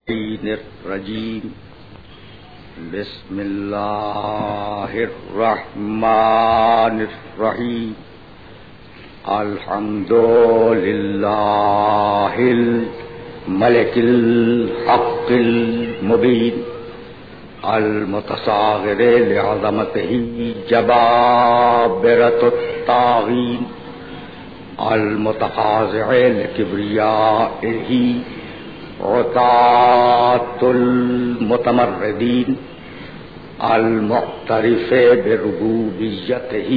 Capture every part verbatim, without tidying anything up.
الرجيم بسم الله الرحمن الرحيم الحمد لله الملك الحق المبين المتصاغر لعظمته جبابرة الطاغين المتخاضع لكبريائه عطاة المتمردين المعترف بربوبيته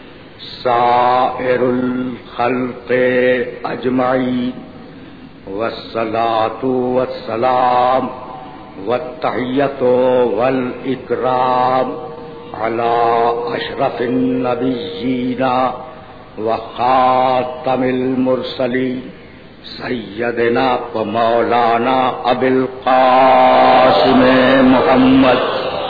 سائر الخلق أجمعين والصلاة والسلام والتحية والإكرام على أشرف النبيين وخاتم المرسلين سیدنا و مولانا ابی القاسم محمد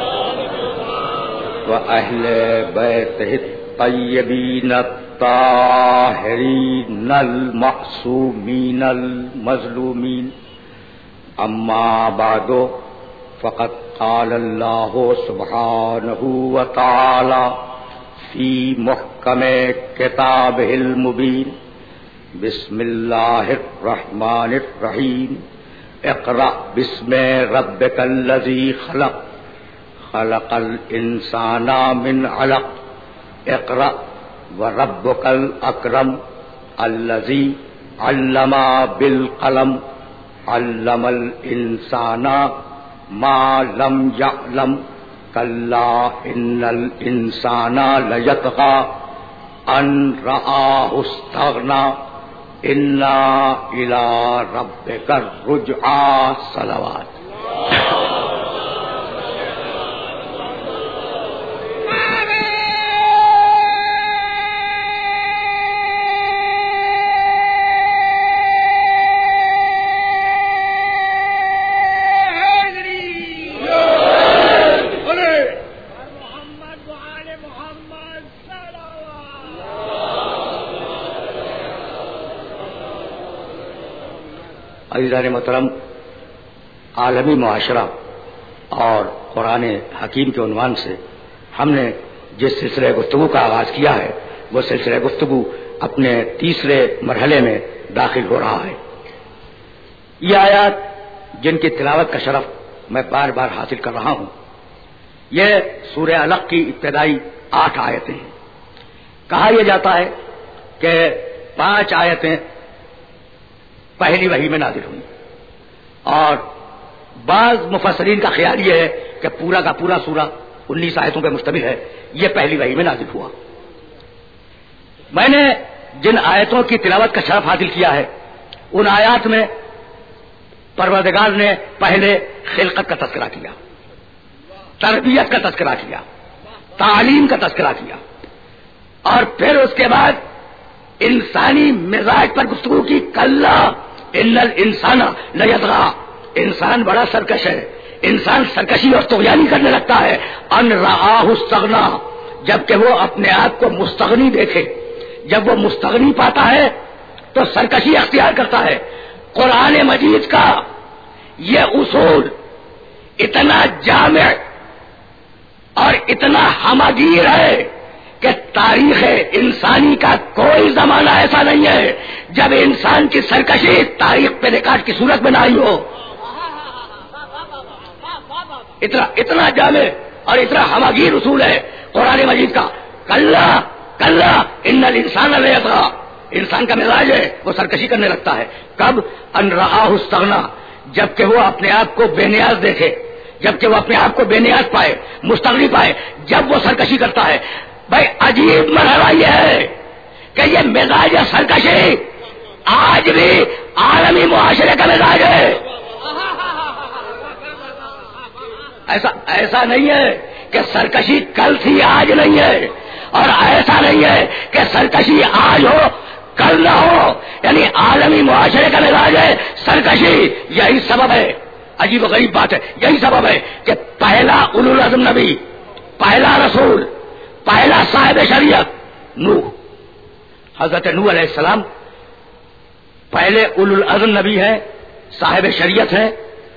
و اہل بیتہ الطیبین الطاہرین المعصومین المظلومین اما بعد فقد قال اللہ سبحانہ و تعالی فی محکم کتابہ المبین بسم اللہ الرحمن الرحیم اقرأ بسم ربک الذی خلق خلق الانسان من علق اقرأ وربک الاکرم الذی علم بالقلم علم الانسان ما لم یعلم کلا ان الانسان لیطغی ان رآہ استغنی انا الی ربک الرجعی صلوات. عزیزان محترم، عالمی معاشرہ اور قرآن حکیم کے عنوان سے ہم نے جس سلسلہ گفتگو کا آغاز کیا ہے وہ سلسلہ گفتگو اپنے تیسرے مرحلے میں داخل ہو رہا ہے. یہ آیات جن کی تلاوت کا شرف میں بار بار حاصل کر رہا ہوں، یہ سورہ علق کی ابتدائی آٹھ آیتیں ہیں. کہا یہ جاتا ہے کہ پانچ آیتیں پہلی وحی میں نازل ہوئی، اور بعض مفسرین کا خیال یہ ہے کہ پورا کا پورا سورہ انیس آیتوں پہ مشتمل ہے، یہ پہلی وحی میں نازل ہوا. میں نے جن آیتوں کی تلاوت کا شرف حاصل کیا ہے ان آیات میں پروردگار نے پہلے خلقت کا تذکرہ کیا، تربیت کا تذکرہ کیا، تعلیم کا تذکرہ کیا، اور پھر اس کے بعد انسانی مزاج پر گفتگو کی. کلا ان الانسان لیطغی، انسان بڑا سرکش ہے، انسان سرکشی اور طغیانی کرنے لگتا ہے. ان رآہ استغنی، جبکہ وہ اپنے آپ کو مستغنی دیکھے، جب وہ مستغنی پاتا ہے تو سرکشی اختیار کرتا ہے. قرآن مجید کا یہ اصول اتنا جامع اور اتنا ہمگیر ہے کہ تاریخ انسانی کا کوئی زمانہ ایسا نہیں ہے جب انسان کی سرکشی تاریخ پہ ریکارڈ کی صورت میں نہ آئی ہو. اتنا اتنا جامع اور اتنا ہمگیر اصول ہے قرآن مجید کا. کلا کلا ان الانسان لیطغی، انسان کا مزاج ہے وہ سرکشی کرنے لگتا ہے. کب؟ ان رآہ استغنی، جبکہ وہ اپنے آپ کو بے نیاز دیکھے، جبکہ وہ اپنے آپ کو بے نیاز پائے، مستغنی پائے، جب وہ سرکشی کرتا ہے. بھائی عجیب مرحلہ یہ ہے کہ یہ مزاج سرکشی آج بھی عالمی معاشرے کا مزاج ہے. ایسا ایسا نہیں ہے کہ سرکشی کل تھی آج نہیں ہے، اور ایسا نہیں ہے کہ سرکشی آج ہو کل نہ ہو. یعنی عالمی معاشرے کا مزاج ہے سرکشی. یہی سبب ہے، عجیب و غریب بات ہے، یہی سبب ہے کہ پہلا اولو العزم نبی، پہلا رسول، پہلا صاحب شریعت نوح، حضرت نوح علیہ السلام پہلے اولو العزم نبی ہے، صاحب شریعت ہے،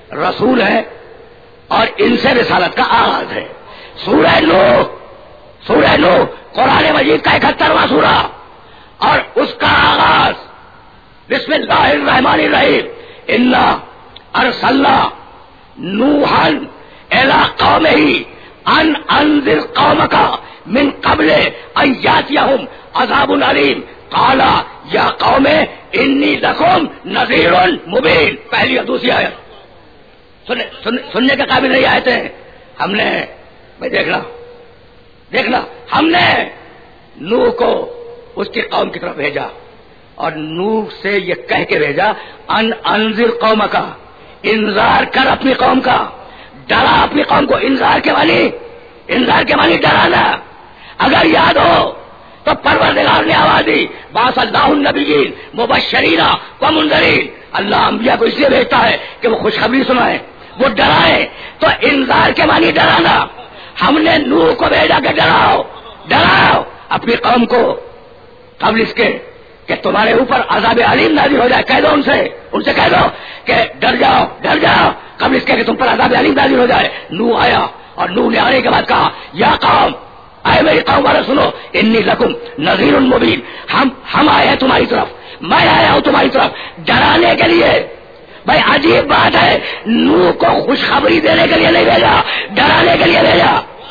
رسول ہیں اور ان سے رسالت کا آغاز ہے. سورہ نوح، سورہ نوح قرآن مجید کا اکہترواں سورہ اور اس کا آغاز بسم اللہ الرحمن الرحیم. انا ارسلنا نوحا الی قومہ ان انذر قومک من قبل ان یاتیہم عذاب علیم قال یا قوم انی لکم نذیر مبین. پہلی اور دوسری آیت سننے, سننے, سننے کے قابل نہیں آئے تھے. ہم نے بھائی دیکھنا دیکھنا ہم نے نوح کو اس کی قوم کی طرف بھیجا اور نوح سے یہ کہہ کے بھیجا ان انذر قوم کا، انذار کر اپنی قوم کا، ڈرا اپنی قوم کو. انذار کے معنی انذار کے معنی ڈرانا. اگر یاد ہو تو پروردگار نے آواز دی باس اللہ النبیین مبشرین و منذرین. اللہ انبیاء کو اس لیے بھیجتا ہے کہ وہ خوشخبری سنائیں، وہ ڈرائیں. تو انذار کے معنی ڈرانا. ہم نے نوح کو بھیجا کہ ڈراؤ ڈراؤ اپنی قوم کو قبل اس کے کہ تمہارے اوپر عذاب علیم نازل ہو جائے. کہہ دو ان سے ان سے کہہ دو کہ ڈر جاؤ ڈر جاؤ قبل اس کے کہ تم پر عذاب علیم نازل ہو جائے. نوح آیا اور نوح نے آنے کے بعد کہا یا قوم، اے میری قوم والے سنو، انی لکم نذیر مبین. ہم ہم آئے ہیں تمہاری طرف، میں آیا ہوں تمہاری طرف ڈرانے کے لیے. بھائی عجیب بات ہے، نوح کو خوشخبری دینے کے لیے نہیں بھیجا، ڈرانے کے لیے بھیجا.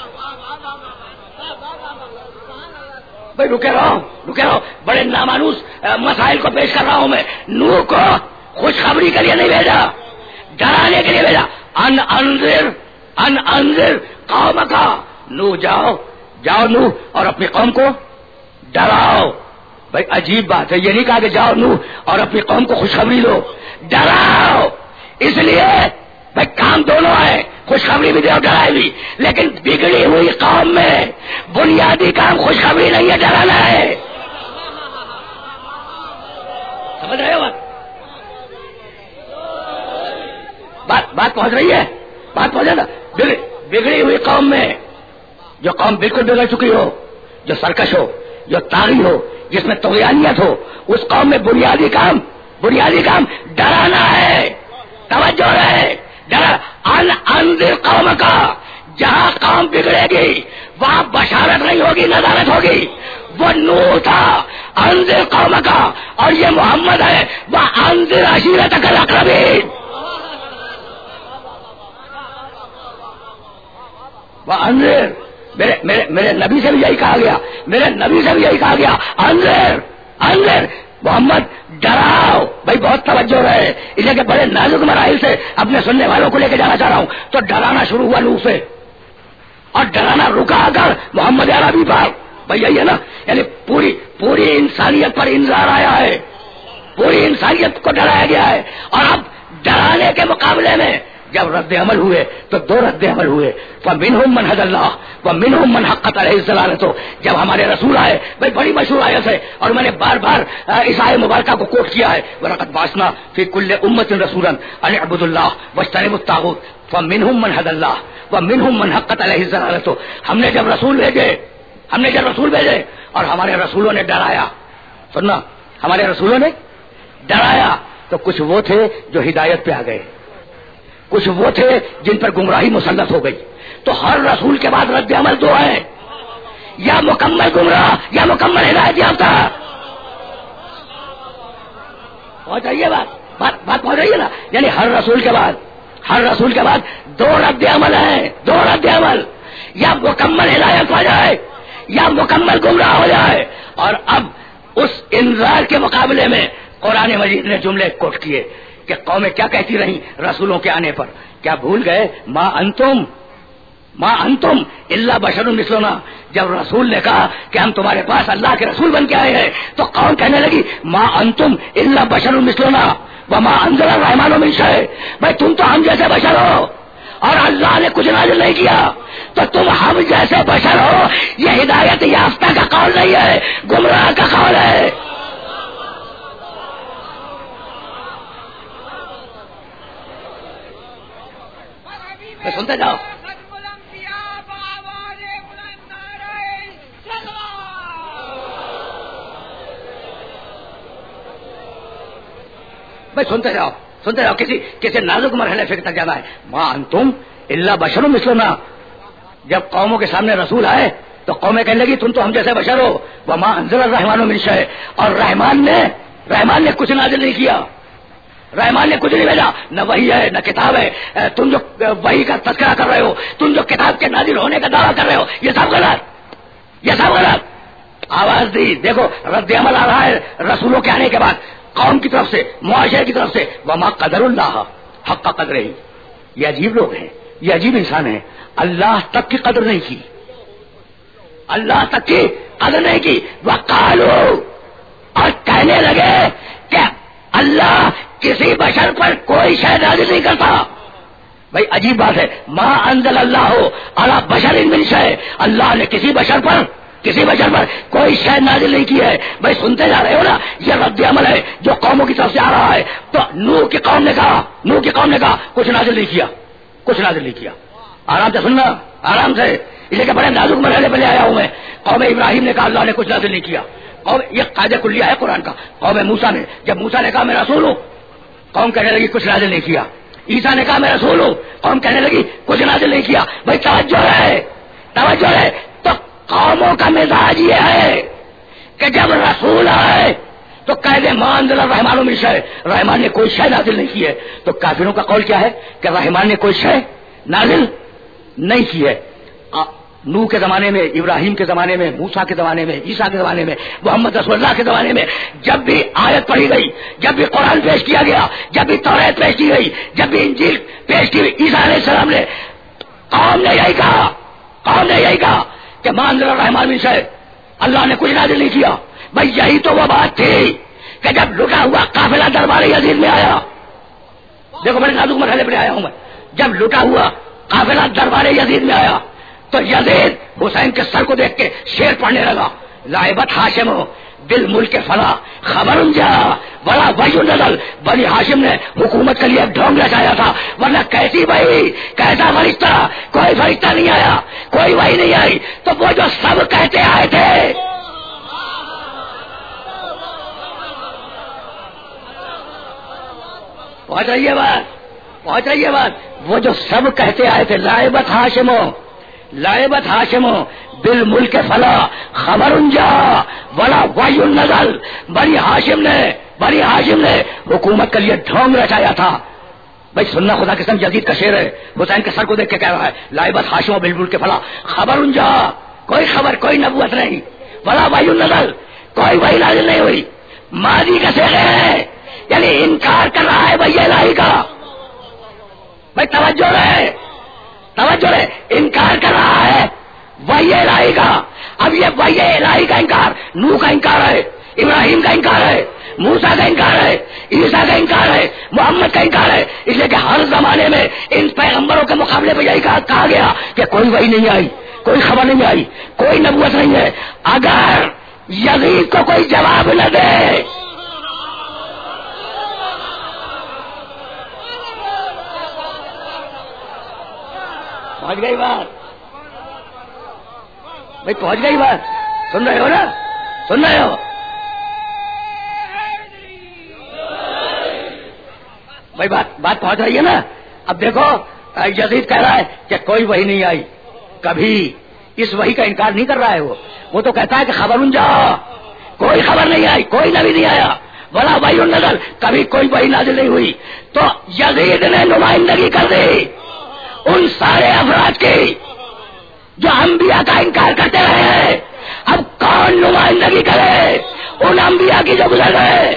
بھائی رکے رہو رکے رہو بڑے نامانوس مسائل کو پیش کر رہا ہوں میں. نوح کو خوشخبری کے لیے نہیں بھیجا، ڈرانے کے لیے بھیجا. ان انذر ان انذر قوم کا، نوح جاؤ جاؤ نوح اور اپنی قوم کو ڈراؤ. بھائی عجیب بات ہے، یہ نہیں کہا کہ جاؤ نوح اور اپنی قوم کو خوشخبری دو، ڈراؤ. اس لیے بھائی کام دونوں ہے، خوشخبری بھی دے اور ڈرائے بھی. لیکن بگڑی ہوئی قوم میں بنیادی کام خوشخبری نہیں ہے، ڈرانا ہے. سمجھ رہے ہو بات بات پہنچ رہی ہے بات پہنچ نا. بگڑی ہوئی قوم میں جو قوم بالکل بگڑ چکی ہو، جو سرکش ہو، جو طاغی ہو، جس میں طغیانیت ہو، اس قوم میں بنیادی کام بنیادی کام ڈرانا ہے. توجہ رہے، ڈرا. ان انذر قوم کا، جہاں قوم بگڑے گی وہاں بشارت نہیں ہوگی، نذارت ہوگی. وہ نوح تھا انذر قوم کا، اور یہ محمد ہے وہ انذر عشیرتک الاقربین. وہ انذر میرے میرے میرے نبی سے بھی یہی کہا گیا، میرے نبی سے بھی یہی کہا گیا انذر انذر محمد ڈراؤ. بھائی بہت توجہ رہے، اس لیے کہ بڑے نازک مراحل سے اپنے سننے والوں کو لے کے جانا چاہ رہا ہوں. تو ڈرانا شروع ہوا نوح سے اور ڈرانا رکا کر محمد عربی پر. بھائی یہی ہے نا، یعنی پوری پوری انسانیت پر انذار آیا ہے، پوری انسانیت کو ڈرایا گیا ہے. اور اب ڈرانے کے مقابلے میں جب رد عمل ہوئے تو دو رد عمل ہوئے. فمنہم من ھدی اللہ ومنہم من حقت علیہ الضلالۃ. جب ہمارے رسول آئے، بھائی بڑی مشہور آیت ہے اور میں نے بار بار اس آیت مبارکہ کو کوٹ کیا ہے، وَلَقَدْ بَعَثْنَا فِي كُلِّ أُمَّةٍ رَسُولًا أَنِ اعْبُدُوا اللَّهَ وَاجْتَنِبُوا الطَّاغُوتَ فَمِنْهُم مَّنْ هَدَى اللَّهُ وَمِنْهُم مَّنْ حَقَّتْ عَلَيْهِ الضَّلَالَةُ. ہم نے جب رسول بھیجے ہم نے جب رسول بھیجے اور ہمارے رسولوں نے ڈرایا، سننا، ہمارے رسولوں نے ڈرایا تو کچھ وہ تھے جو ہدایت پہ آ گئے، کچھ وہ تھے جن پر گمراہی مسلط ہو گئی. تو ہر رسول کے بعد رد عمل دو ہے، یا مکمل گمراہ یا مکمل ہدایت یافتہ. پہنچ رہی ہے بات بات بات پہنچ رہی ہے نا. یعنی ہر رسول کے بعد ہر رسول کے بعد دو رد عمل ہیں، دو رد عمل، یا مکمل ہدایت ہو جائے یا مکمل گمراہ ہو جائے. اور اب اس انذار کے مقابلے میں قرآن مجید نے جملے کوٹ کیے کہ قومیں کیا کہتی رہیں رسولوں کے آنے پر. کیا بھول گئے ما انتم ما انتم الا بشر مثلنا. جب رسول نے کہا کہ ہم تمہارے پاس اللہ کے رسول بن کے آئے ہیں تو قوم کہنے لگی ما انتم الا بشر مثلنا وما انزل الرحمن من شيء. بھائی تم تو ہم جیسے بشر ہو اور اللہ نے کچھ نازل نہیں کیا، تو تم ہم جیسے بشر ہو. یہ ہدایت یافتہ کا قول نہیں ہے، گمراہ کا قول ہے. سنتے جاؤ. بھائی سنتے جاؤ سنتے رہو. کسی کسی نازک مرحلے فکر تک جانا ہے. ماں انتم الا بشر مثلنا. جب قوموں کے سامنے رسول آئے تو قومیں کہنے لگی تم تو ہم جیسے بشر ہو. وما انزل الرحمن من شیء. اور رحمان نے رحمان نے کچھ نازل نہیں کیا. رحمان نے کچھ نہیں بھیجا. نہ وحی ہے نہ کتاب ہے. تم جو وحی کا تذکرہ کر رہے ہو, تم جو کتاب کے نازل ہونے کا دعویٰ کر رہے ہو, یہ سب غلط, یہ سب غلط. آواز دی. دیکھو رد عمل آ رہا ہے رسولوں کے آنے کے بعد قوم کی طرف سے, معاشرے کی طرف سے. وما قدر اللہ حق قدر ہی. یہ عجیب لوگ ہیں, یہ عجیب انسان ہیں. اللہ تک کی قدر نہیں کی, اللہ تک کی قدر نہیں کی. وقالو, اور کہنے لگے کہ اللہ کسی بشر پر کوئی شے نازل نہیں کرتا. بھائی عجیب بات ہے. ما انزل اللہ علی بشر من شیء. اللہ نے کسی بشر پر کسی بشر پر کوئی شے نازل نہیں کی ہے. بھائی سنتے جا رہے ہو نا, یہ رد عمل ہے جو قوموں کی طرف سے آ رہا ہے. تو نوح کی قوم نے کہا نوح کی قوم نے کہا کچھ نازل نہیں کیا, کچھ نازل نہیں کیا. آرام سے سننا, آرام سے, اس لیے کہ بڑے نازک مرحلے پہ لے آیا ہوں میں. قوم ابراہیم نے کہا اللہ نے کچھ نازل نہیں کیا. قوم, یہ قاعدہ کلیہ ہے قرآن کا. قوم موسیٰ نے, جب موسیٰ نے کہا میں رسول ہوں, قوم کہنے لگی کچھ نازل نہیں کیا. عیسیٰ نے کہا میں رسول ہوں, قوم کہنے لگی کچھ نازل نہیں کیا. بھائی توجہ ہے, توجہ ہے. تو قوموں کا مزاج یہ ہے کہ جب رسول آئے تو کہہ دے ما انزل الرحمن من شیء, رحمان نے کوئی شے نازل نہیں کی ہے. تو کافروں کا قول کیا ہے کہ رحمان نے کوئی شے نازل نہیں کی ہے. نوح کے زمانے میں, ابراہیم کے زمانے میں, موسیٰ کے زمانے میں, عیسیٰ کے زمانے میں, محمد رسول اللہ کے زمانے میں جب بھی آیت پڑھی گئی, جب بھی قرآن پیش کیا گیا, جب بھی توریت پیش کی گئی, جب بھی انجیل پیش کی گئی, عیسیٰ علیہ السلام نے قوم نے یہی کہا, قوم نے یہی کہا کہ ما انزل الرحمن من شیء, اللہ نے کچھ نازل نہیں کیا. بھائی یہی تو وہ بات تھی کہ جب لٹا ہوا قافلہ دربار یزید میں آیا. دیکھو بڑے نازک مرحلے پر آیا ہوں میں. جب لٹا ہوا قافلہ دربار یزید میں آیا تو یزید حسین کے سر کو دیکھ کے شعر پڑھنے لگا. لائبت ہاشم دل ملک فلا خبر جا بڑا وحی نزل. بنی ہاشم نے حکومت کے لیے ایک ڈھونگ رچایا تھا, ورنہ کیسی وحی, کیسا فرشتہ, کوئی فرشتہ نہیں آیا, کوئی وحی نہیں آئی. تو وہ جو سب کہتے آئے تھے, پہنچ رہی ہے بات, پہنچ رہی ہے بات. وہ جو سب کہتے آئے تھے لائبت ہاشمو, لائبت ہاشمو بل ملک فلا خبر جا ولا وحی نزل. بنی ہاشم نے بنی ہاشم نے حکومت کے لیے ڈھونگ رچایا تھا. بھائی سننا خدا قسم یزید کا شعر ہے, حسین کے سر کو دیکھ کے کہہ رہا ہے لائبت ہاشمو بل ملک فلا خبر جا, کوئی خبر, کوئی نبوت نہیں, ولا وحی نزل, کوئی وحی نازل نہیں ہوئی. ماضی کا شعر ہے, یعنی انکار کر رہا ہے وحی الہی کا. بھائی توجہ رہے, توجہ رہے, انکار کر رہا ہے وحی الہی کا. اب یہ وحی الہی کا انکار نوح کا انکار ہے, ابراہیم کا انکار ہے, موسیٰ کا انکار ہے, عیسیٰ کا انکار ہے, محمد کا انکار ہے. اس لیے کہ ہر زمانے میں ان پیغمبروں کے مقابلے میں یہی کہا گیا کہ کوئی وحی نہیں آئی, کوئی خبر نہیں آئی, کوئی نبوت نہیں ہے. اگر یزید کو کوئی جواب نہ دے, پہنچ گئی بات, بھائی پہنچ گئی بات. سن رہے ہو نا, سن رہے ہو بھائی, بات بات پہنچ رہی ہے نا. اب دیکھو یزید کہہ رہا ہے کہ کوئی وحی نہیں آئی, کبھی اس وحی کا انکار نہیں کر رہا ہے. وہ وہ تو کہتا ہے کہ خبر جا, کوئی خبر نہیں آئی, کوئی نبی نہیں آیا, ولا وحی نزل, کبھی کوئی وحی نازل نہیں ہوئی. تو یزید نے نمائندگی کر دی ان سارے افراد کی جو انبیاء کا انکار کرتے رہے ہیں. اب کون نمائندگی کرے ان انبیاء کی جو گزر گئے.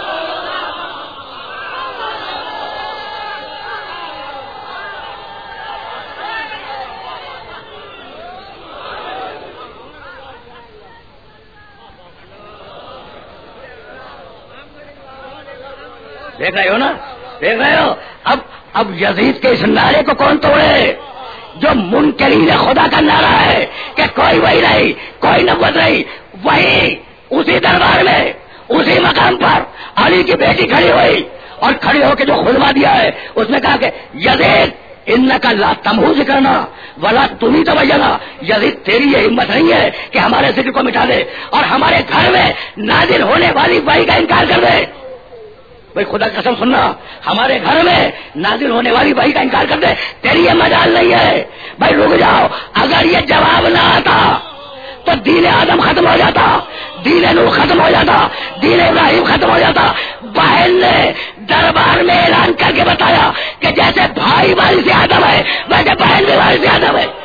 دیکھ رہے ہو نا, دیکھ رہے ہو. اب اب یزید کے اس نعرے کو کون توڑے جو منکرین خدا کا نعرہ ہے کہ کوئی وحی نہیں, کوئی نبوت نہیں. وہی اسی دربار میں, اسی مقام پر علی کی بیٹی کھڑی ہوئی اور کھڑی ہو کے جو خطبہ دیا ہے اس نے کہا کہ یزید انکا لا تمہو ذکرنا ولا تمہیں توجنا. یزید تیری یہ ہمت نہیں ہے کہ ہمارے ذکر کو مٹا دے اور ہمارے گھر میں نازل ہونے والی وحی کا انکار کر دے. بھائی خدا کی قسم سننا، ہمارے گھر میں نازل ہونے والی وحی کا انکار کر دے، تیری یہ مجال نہیں ہے. بھائی رک جاؤ، اگر یہ جواب نہ آتا تو دین آدم ختم ہو جاتا، دین نوح ختم ہو جاتا، دین ابراہیم ختم ہو جاتا. بہن نے دربار میں اعلان کر کے بتایا کہ جیسے بھائی بھائی سے آدم ہے ویسے بہن بھی بھائی سے آدم ہے.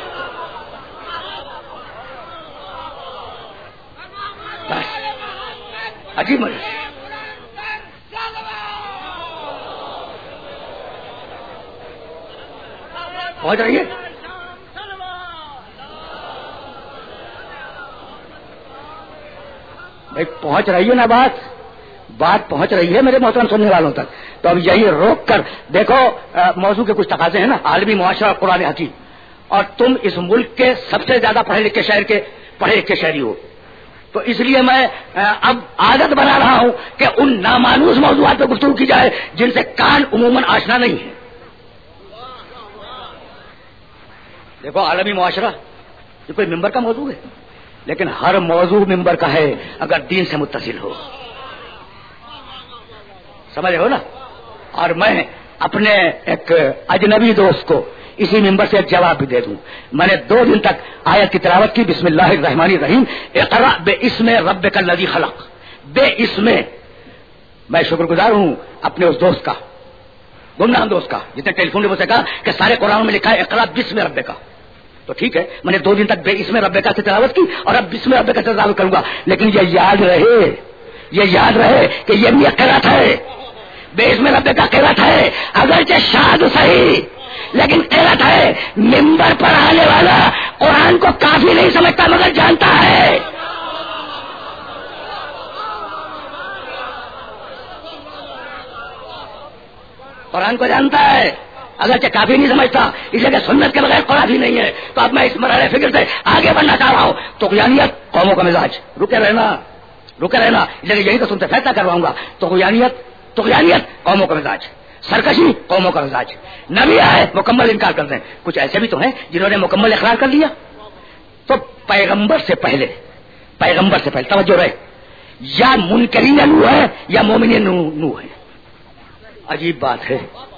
عجیب مجھے پہنچ رہی ہے. بھائی پہنچ رہی ہے نا بات بات پہنچ رہی ہے میرے محترم سننے والوں تک. تو اب یہی روک کر دیکھو، موضوع کے کچھ تقاضے ہیں نا، عالمی معاشرہ اور قرآن حکیم، اور تم اس ملک کے سب سے زیادہ پڑھے لکھے شہر کے پڑھے لکھے شہری ہو، تو اس لیے میں اب عادت بنا رہا ہوں کہ ان نامانوس موضوعات پہ گفتگو کی جائے جن سے کان عموماً آشنا نہیں ہے. دیکھو عالمی معاشرہ یہ کوئی ممبر کا موضوع ہے، لیکن ہر موضوع ممبر کا ہے اگر دین سے متصل ہو. سمجھ رہے ہو نا؟ اور میں اپنے ایک اجنبی دوست کو اسی ممبر سے ایک جواب بھی دے دوں. میں نے دو دن تک آیت کی تلاوت کی، بسم اللہ الرحمن الرحیم، اقرأ باسم ربک الذی خلق. بے اسم، میں شکر گزار ہوں اپنے اس دوست کا، گمنام دوست کا، جس نے ٹیلی فون پہ مجھ سے کہا کہ سارے قرآن میں لکھا ہے اقرأ باسم ربک. تو ٹھیک ہے، میں نے دو دن تک بے اسم ربک سے تلاوت کی اور اب بسم ربک سے تلاوت کروں گا. لیکن یہ یاد رہے یہ یاد رہے کہ یہ بھی ایک قرأت ہے، بے اسم ربک کا قرأت ہے، اگرچہ شاد صحیح لیکن قرأت ہے. ممبر پر آنے والا قرآن کو کافی نہیں سمجھتا مگر جانتا ہے. قرآن کو جانتا ہے اگرچہ کافی نہیں سمجھتا، اس لیے کہ سنت کے بغیر قرآن ہی نہیں ہے. تو اب میں اس مرحلے فکر سے آگے بڑھنا چاہ رہا ہوں. طغیانیت قوموں کا مزاج، رکے رہنا رکے رہنا اس لیے یہی تو تم سے فیصلہ کرواؤں گا. طغیانیت طغیانیت قوموں کا مزاج، سرکشی قوموں کا مزاج. نبی آئے مکمل انکار کر دیں. کچھ ایسے بھی تو ہیں جنہوں نے مکمل اقرار کر لیا. تو پیغمبر سے پہلے پیغمبر سے پہلے توجہ رہے، یا منکرین نو ہے یا مومنین نو نو ہے. عجیب بات ہے،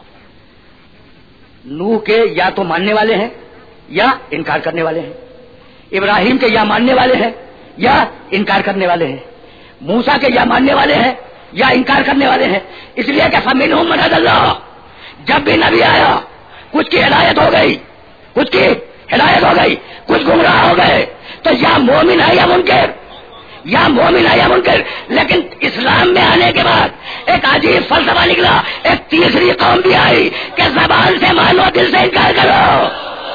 نو کے یا تو ماننے والے ہیں یا انکار کرنے والے ہیں، ابراہیم کے یا ماننے والے ہیں یا انکار کرنے والے ہیں، موسیٰ کے یا ماننے والے ہیں یا انکار کرنے والے ہیں. اس لیے کہ فمنہم من ھدی اللہ، جب بھی نبی آیا کچھ کی ہدایت ہو گئی کچھ کی ہدایت ہو گئی کچھ گمراہ ہو گئے. تو یا مومن ہے یا منکر، یا مومن ہے یا منکر. لیکن اسلام میں آنے کے بعد ایک عجیب فلسفہ نکلا، ایک تیسری قوم بھی آئی کہ زبان سے مانو دل سے انکار کرو.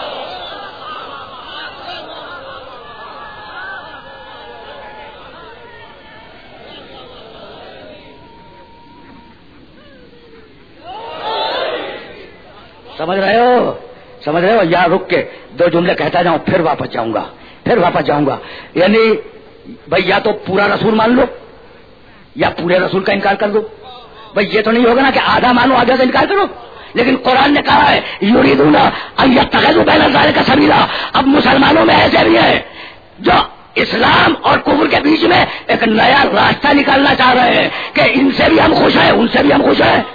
سمجھ رہے ہو سمجھ رہے ہو یا رک کے دو جملے کہتا جاؤں پھر واپس جاؤں گا پھر واپس جاؤں گا. یعنی بھائی یا تو پورا رسول مان لو یا پورے رسول کا انکار کر دو. بھائی یہ تو نہیں ہوگا نا کہ آدھا مانو آدھا سے انکار کرو. لیکن قرآن نے کہا ہے یریدون ان یتخذوا بین ذلک سبیلا. اب مسلمانوں میں ایسے بھی ہیں جو اسلام اور کفر کے بیچ میں ایک نیا راستہ نکالنا چاہ رہے ہیں کہ ان سے بھی ہم خوش ہیں ان سے بھی ہم خوش ہیں،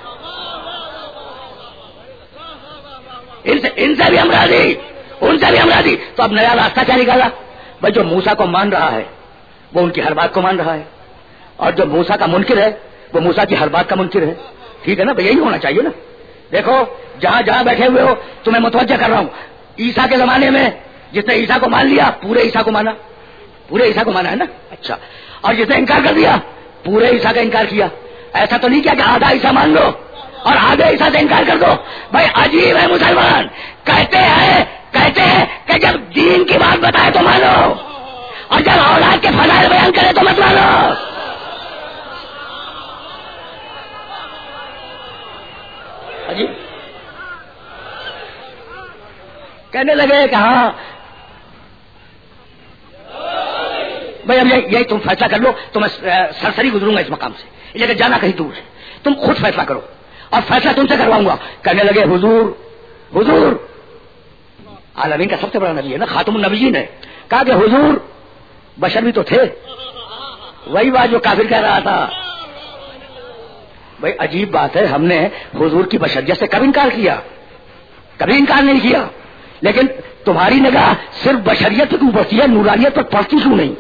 ان سے ان سے بھی ہم راضی ان سے بھی ہم راضی. تو اب نیا راستہ کیا نکالا؟ بھائی جو موسیٰ کو مان رہا ہے وہ ان کی ہر بات کو مان رہا ہے، اور جو موسیٰ کا منکر ہے وہ موسیٰ کی ہر بات کا منکر ہے. ٹھیک ہے نا؟ یہی ہونا چاہیے نا. دیکھو جہاں جہاں بیٹھے ہوئے ہو تمہیں متوجہ کر رہا ہوں. عیسیٰ کے زمانے میں جس نے عیسیٰ کو مان لیا پورے عیسیٰ کو مانا پورے عیسیٰ کو مانا ہے نا. اچھا، اور جس نے انکار کر دیا پورے عیسیٰ کا انکار کیا. ایسا تو نہیں کیا کہ آدھا عیسیٰ مان لو اور آدھے عیسیٰ سے انکار کر دو. بھائی عجیب ہے مسلمان، کہتے ہیں کہتے ہیں کہ جب دین کی بات بتائے تو مانو اور جب اولاد کے فضائل بیان کرے تو مت مانو. عجیب کہنے لگے کہ ہاں بھائی اب یہی تم فیصلہ کر لو. تو میں سرسری گزروں گا اس مقام سے، یہ کہ جانا کہیں دور ہے. تم خود فیصلہ کرو اور فیصلہ تم سے کرواؤں گا. کہنے لگے حضور حضور عالمین کا سب سے بڑا نبی ہے نا، خاتم النبیین ہے. کہا کہ حضور بشر بھی تو تھے. وہی بات جو کافر کہہ رہا تھا بھائی عجیب بات ہے، ہم نے حضور کی بشریت سے کب انکار کیا؟ کبھی انکار نہیں کیا، لیکن تمہاری نگاہ صرف بشریت کی پڑتی ہے، نورانیت پر پڑتی کیوں نہیں؟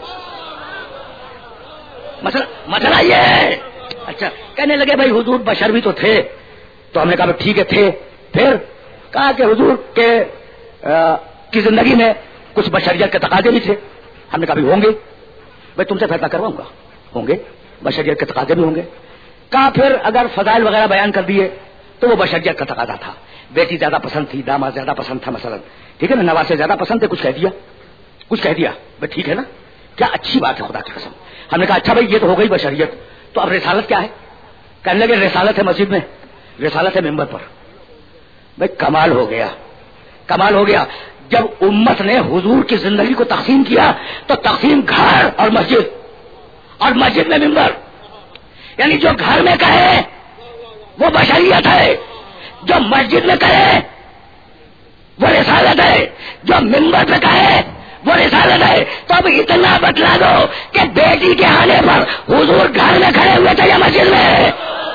مسئلہ مسئلہ یہ ہے۔ اچھا کہنے لگے بھائی حضور بشر بھی تو تھے، تو ہم نے کہا ٹھیک ہے تھے، پھر کہا کہ حضور کے آ, کی زندگی میں کچھ بشریت کے تقاضے بھی تھے، ہم نے کہا بھی ہوں گے، بھائی تم سے فیصلہ کرواؤں گا، ہوں گے بشریت کے تقاضے بھی ہوں گے۔ کہا پھر اگر فضائل وغیرہ بیان کر دیے تو وہ بشریت کا تقاضا تھا، بیٹی زیادہ پسند تھی، داماد زیادہ پسند تھا مثلا، ٹھیک ہے نا، نواسے زیادہ پسند تھے، کچھ کہہ دیا کچھ کہہ دیا بھائی ٹھیک ہے نا، کیا اچھی بات ہے خدا کی قسم۔ ہم نے کہا اچھا بھائی یہ تو ہو گئی بشریت، تو اب رسالت کیا ہے؟ کہنے لگے رسالت ہے مسجد میں، رسالت ہے ممبر پر۔ بھائی کمال ہو گیا، کمال ہو گیا۔ جب امت نے حضور کی زندگی کو تقسیم کیا تو تقسیم گھر اور مسجد، اور مسجد میں ممبر، یعنی جو گھر میں کہے وہ بشریت ہے، جو مسجد میں کہے وہ رسالت ہے، جو ممبر پہ کہے وہ رسالت ہے۔ تو اب اتنا بتلا دو کہ بیٹی کے آنے پر حضور گھر میں کھڑے ہوئے تھے یا مسجد میں؟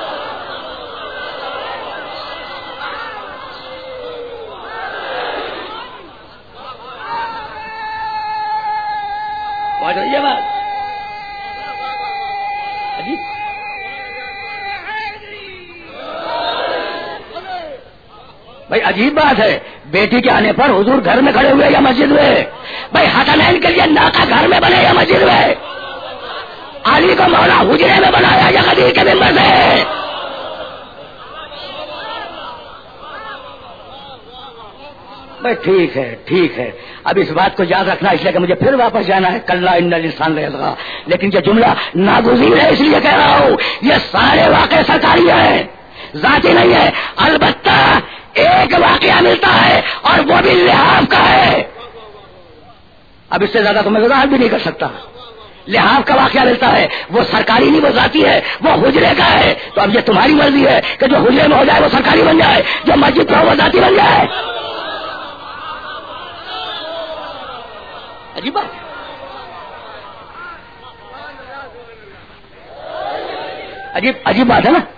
یہ بات عجیب، بھائی عجیب بات ہے، بیٹی کے آنے پر حضور گھر میں کھڑے ہوئے یا مسجد میں؟ بھائی حسنین کے لیے ناکا گھر میں بنے یا مسجد میں؟ علی کو مولا حجرے میں بنایا یا غدیر کے ممبر سے؟ بھائی ٹھیک ہے ٹھیک ہے، اب اس بات کو یاد رکھنا، اس لیے کہ مجھے پھر واپس جانا ہے، کل ان الانسان لیطغی، لیکن یہ جملہ ناگزیر ہے اس لیے کہہ رہا ہوں، یہ سارے واقعے سرکاری ہیں، ذاتی نہیں ہے۔ البتہ ایک واقعہ ملتا ہے اور وہ بھی لحاف کا ہے، اب اس سے زیادہ تو میں وضاحت بھی نہیں کر سکتا۔ لحاف کا واقعہ ملتا ہے، وہ سرکاری نہیں، وہ ذاتی ہے، وہ حجرے کا ہے۔ تو اب یہ تمہاری مرضی ہے کہ جو حجرے میں ہو جائے وہ سرکاری بن جائے، جو مسجد میں ہو وہ ذاتی بن جائے۔ عجیب بات، عجیب عجیب بات ہے نا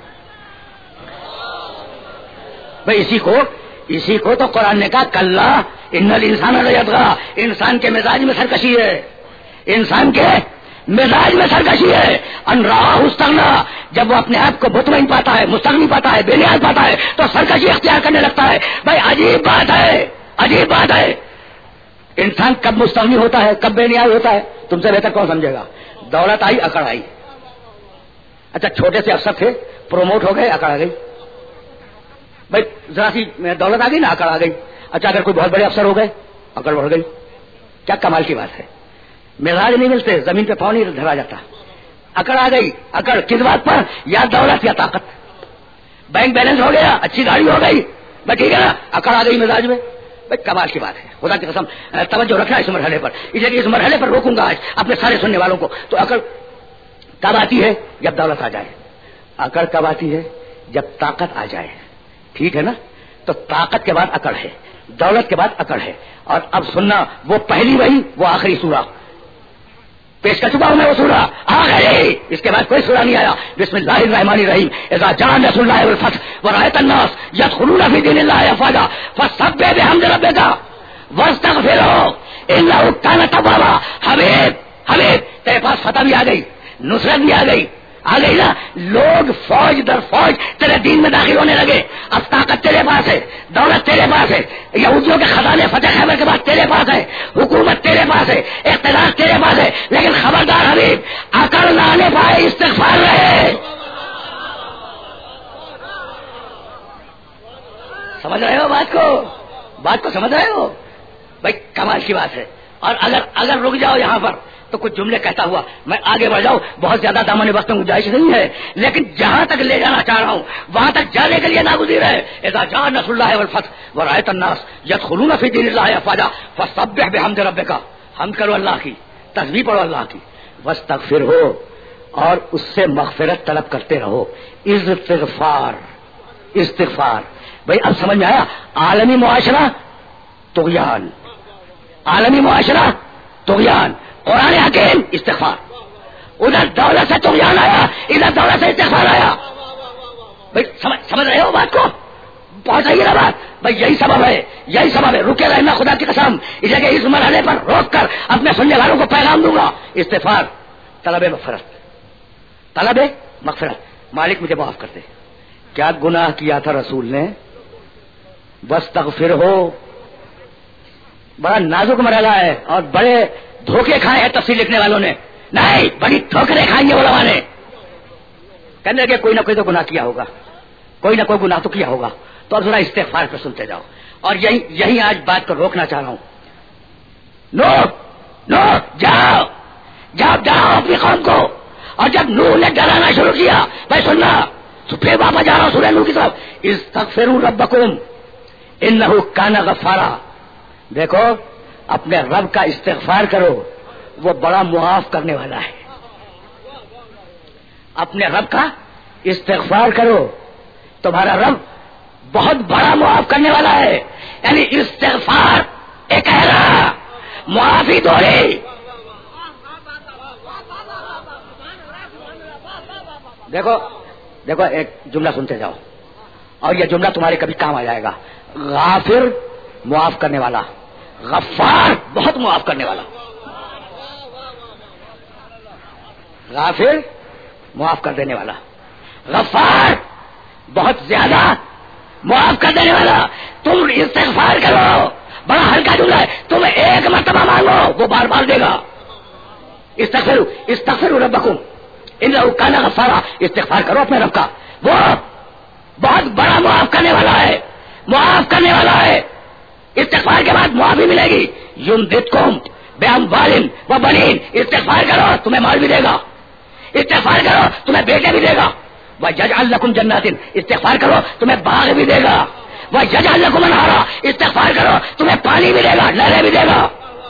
بھائی۔ اسی کو اسی کو تو قرآن نے کہا کلا ان الانسان لیطغی، انسان کے مزاج میں سرکشی ہے، انسان کے مزاج میں سرکشی ہے۔ ان رآہ استغنی، جب وہ اپنے آپ کو مطمئن پاتا ہے، مستغنی پاتا ہے، بے نیاز پاتا ہے تو سرکشی اختیار کرنے لگتا ہے۔ بھائی عجیب بات ہے، عجیب بات ہے، انسان کب مستغنی ہوتا ہے، کب بے نیاز ہوتا ہے، تم سے بہتر کون سمجھے گا؟ دولت آئی، اکڑ آئی۔ اچھا چھوٹے سے افسر تھے، پروموٹ ہو گئے، اکڑ آ گئی، بھائی ذرا سی دولت آ گئی نا، اکڑ آ گئی۔ اچھا اگر کوئی بہت بڑے افسر ہو گئے، اکڑ بڑھ گئی۔ کیا کمال کی بات ہے، مزاج نہیں ملتے، زمین پہ پاؤں نہیں دھرا جاتا، اکڑ آ گئی۔ اکڑ کس بات پر؟ یا دولت یا طاقت۔ بینک بیلنس ہو گیا، اچھی گاڑی ہو گئی، بھائی ٹھیک ہے نا، اکڑ آ گئی مزاج میں۔ بھائی کمال کی بات ہے، خدا کی قسم توجہ رکھنا اس مرحلے پر، اس لیے اس مرحلے پر روکوں گا آج اپنے سارے سننے والوں کو۔ تو اکڑ کب آتی ہے؟ جب دولت آ جائے۔ اکڑ کب آتی ہے؟ جب طاقت آ جائے، ٹھیک ہے نا۔ تو طاقت کے بعد اکڑ ہے، دولت کے بعد اکڑ ہے۔ اور اب سننا، وہ پہلی وہی، وہ آخری سورہ پیش کر چکا ہوں میں، وہ سورہ آ گئی، اس کے بعد کوئی سورہ نہیں آیا۔ بسم اللہ الرحمن الرحیم، اذا جاء نصر اللہ والفتح ورأیت الناس یدخلون فی دین اللہ افواجا فسبح بحمد ربک واستغفرہ انہ کان توابا۔ حبیب حبیب تیرے پاس فتح بھی آ گئی، نصرت بھی آ گئی، آ گئی نا، لوگ فوج در فوج تیرے دین میں داخل ہونے لگے۔ اب طاقت تیرے پاس ہے، دولت تیرے پاس ہے، یہودیوں کے خزانے فتح خیبر کے بعد تیرے پاس ہے، حکومت تیرے پاس ہے، اقتدار تیرے پاس ہے، لیکن خبردار حبیب، اکڑ نہ آنے پائے، استغفار رہے۔ سمجھ رہے ہو بات کو؟ بات کو سمجھ رہے ہو؟ بھائی کمال کی بات ہے۔ اور اگر اگر رک جاؤ یہاں پر تو کچھ جملے کہتا ہوا میں آگے بڑھ جاؤں، بہت زیادہ دامن وقت میں گنجائش نہیں ہے، لیکن جہاں تک لے جانا چاہ رہا ہوں وہاں تک جانے کے لیے ناگزیر ہے۔ اذا جاء نصر اللہ والفتح ورأیت الناس یدخلون فی دین اللہ افواجا فسبح بحمد ربک، حمد کرو اللہ کی، تسبیح پڑھو اللہ کی، واستغفرہ، اور اس سے مغفرت طلب کرتے رہو، استغفار استغفار۔ بھائی اب سمجھ میں آیا؟ عالمی معاشرہ طغیان، عالمی معاشرہ طغیان، قرآن حکیم استغفار، ادھر دولت سے طغیان آیا، ادھر دولت سے استغفار آیا۔ بھائی سمجھ سمجھ رہے ہو بات کو؟ بہت صحیح ہے بات بھائی، یہی سبب ہے، یہی سبب ہے. رکے رہنا خدا کی قسم، اس جگہ اس مرحلے پر روک کر اپنے سننے والوں کو پیغام دوں گا. استغفار، طلب مغفرت، طلب مغفرت. مالک مجھے معاف کر دے. کیا گناہ کیا تھا رسول نے؟ بس تغفر ہو. بڑا نازک مرحلہ ہے اور بڑے دھوکے کھائے ہیں تفسیر لکھنے والوں نے. نہیں، بڑی ٹھوکریں کھائی ہیں علماء نے. کہنے لگے کوئی نہ کوئی تو گناہ کیا ہوگا، کوئی نہ کوئی گناہ تو کیا ہوگا. تو اب ذرا استغفار پہ سنتے جاؤ. اور یہی یہی آج بات کو روکنا چاہ رہا ہوں. نو نو جاؤ جاؤ جاؤ اپنی قوم کو. اور جب نوح نے ڈرانا شروع کیا، میں سننا تو پھر واپس جا رہا ہوں سورہ نوح کی طرف. استغفروا ربکم انہ کان غفارا. دیکھو اپنے رب کا استغفار کرو، وہ بڑا معاف کرنے والا ہے. اپنے رب کا استغفار کرو، تمہارا رب بہت بڑا معاف کرنے والا ہے. یعنی استغفار ایک ہے، معافی دوہری. دیکھو دیکھو ایک جملہ سنتے جاؤ اور یہ جملہ تمہارے کبھی کام آ جائے گا. غافر معاف کرنے والا، غفار بہت معاف کرنے والا. غافر معاف کر دینے والا، غفار بہت زیادہ معاف کر دینے والا. تم استغفار کرو، بڑا ہلکا جملہ ہے. تم ایک مرتبہ مانگو وہ بار بار دے گا. استغفروا استغفروا ربکم انہ کان غفارا. استغفار کرو اپنے رب کا، وہ بہت بڑا معاف کرنے والا ہے، معاف کرنے والا ہے. استغفار کے بعد معافی ملے گی. یمددکم باموال وبنین. استغفار کرو تمہیں مال بھی دے گا، استغفار کرو تمہیں بیٹے بھی دے گا. وَيَجْعَلْ لَكُمْ جَنَّاتٍ. استغفار کرو تمہیں باغ بھی دے گا. وَيَجْعَلْ لَكُمْ أَنْهَارًا. استغفار کرو تمہیں پانی بھی دے گا، نہریں بھی دے گا.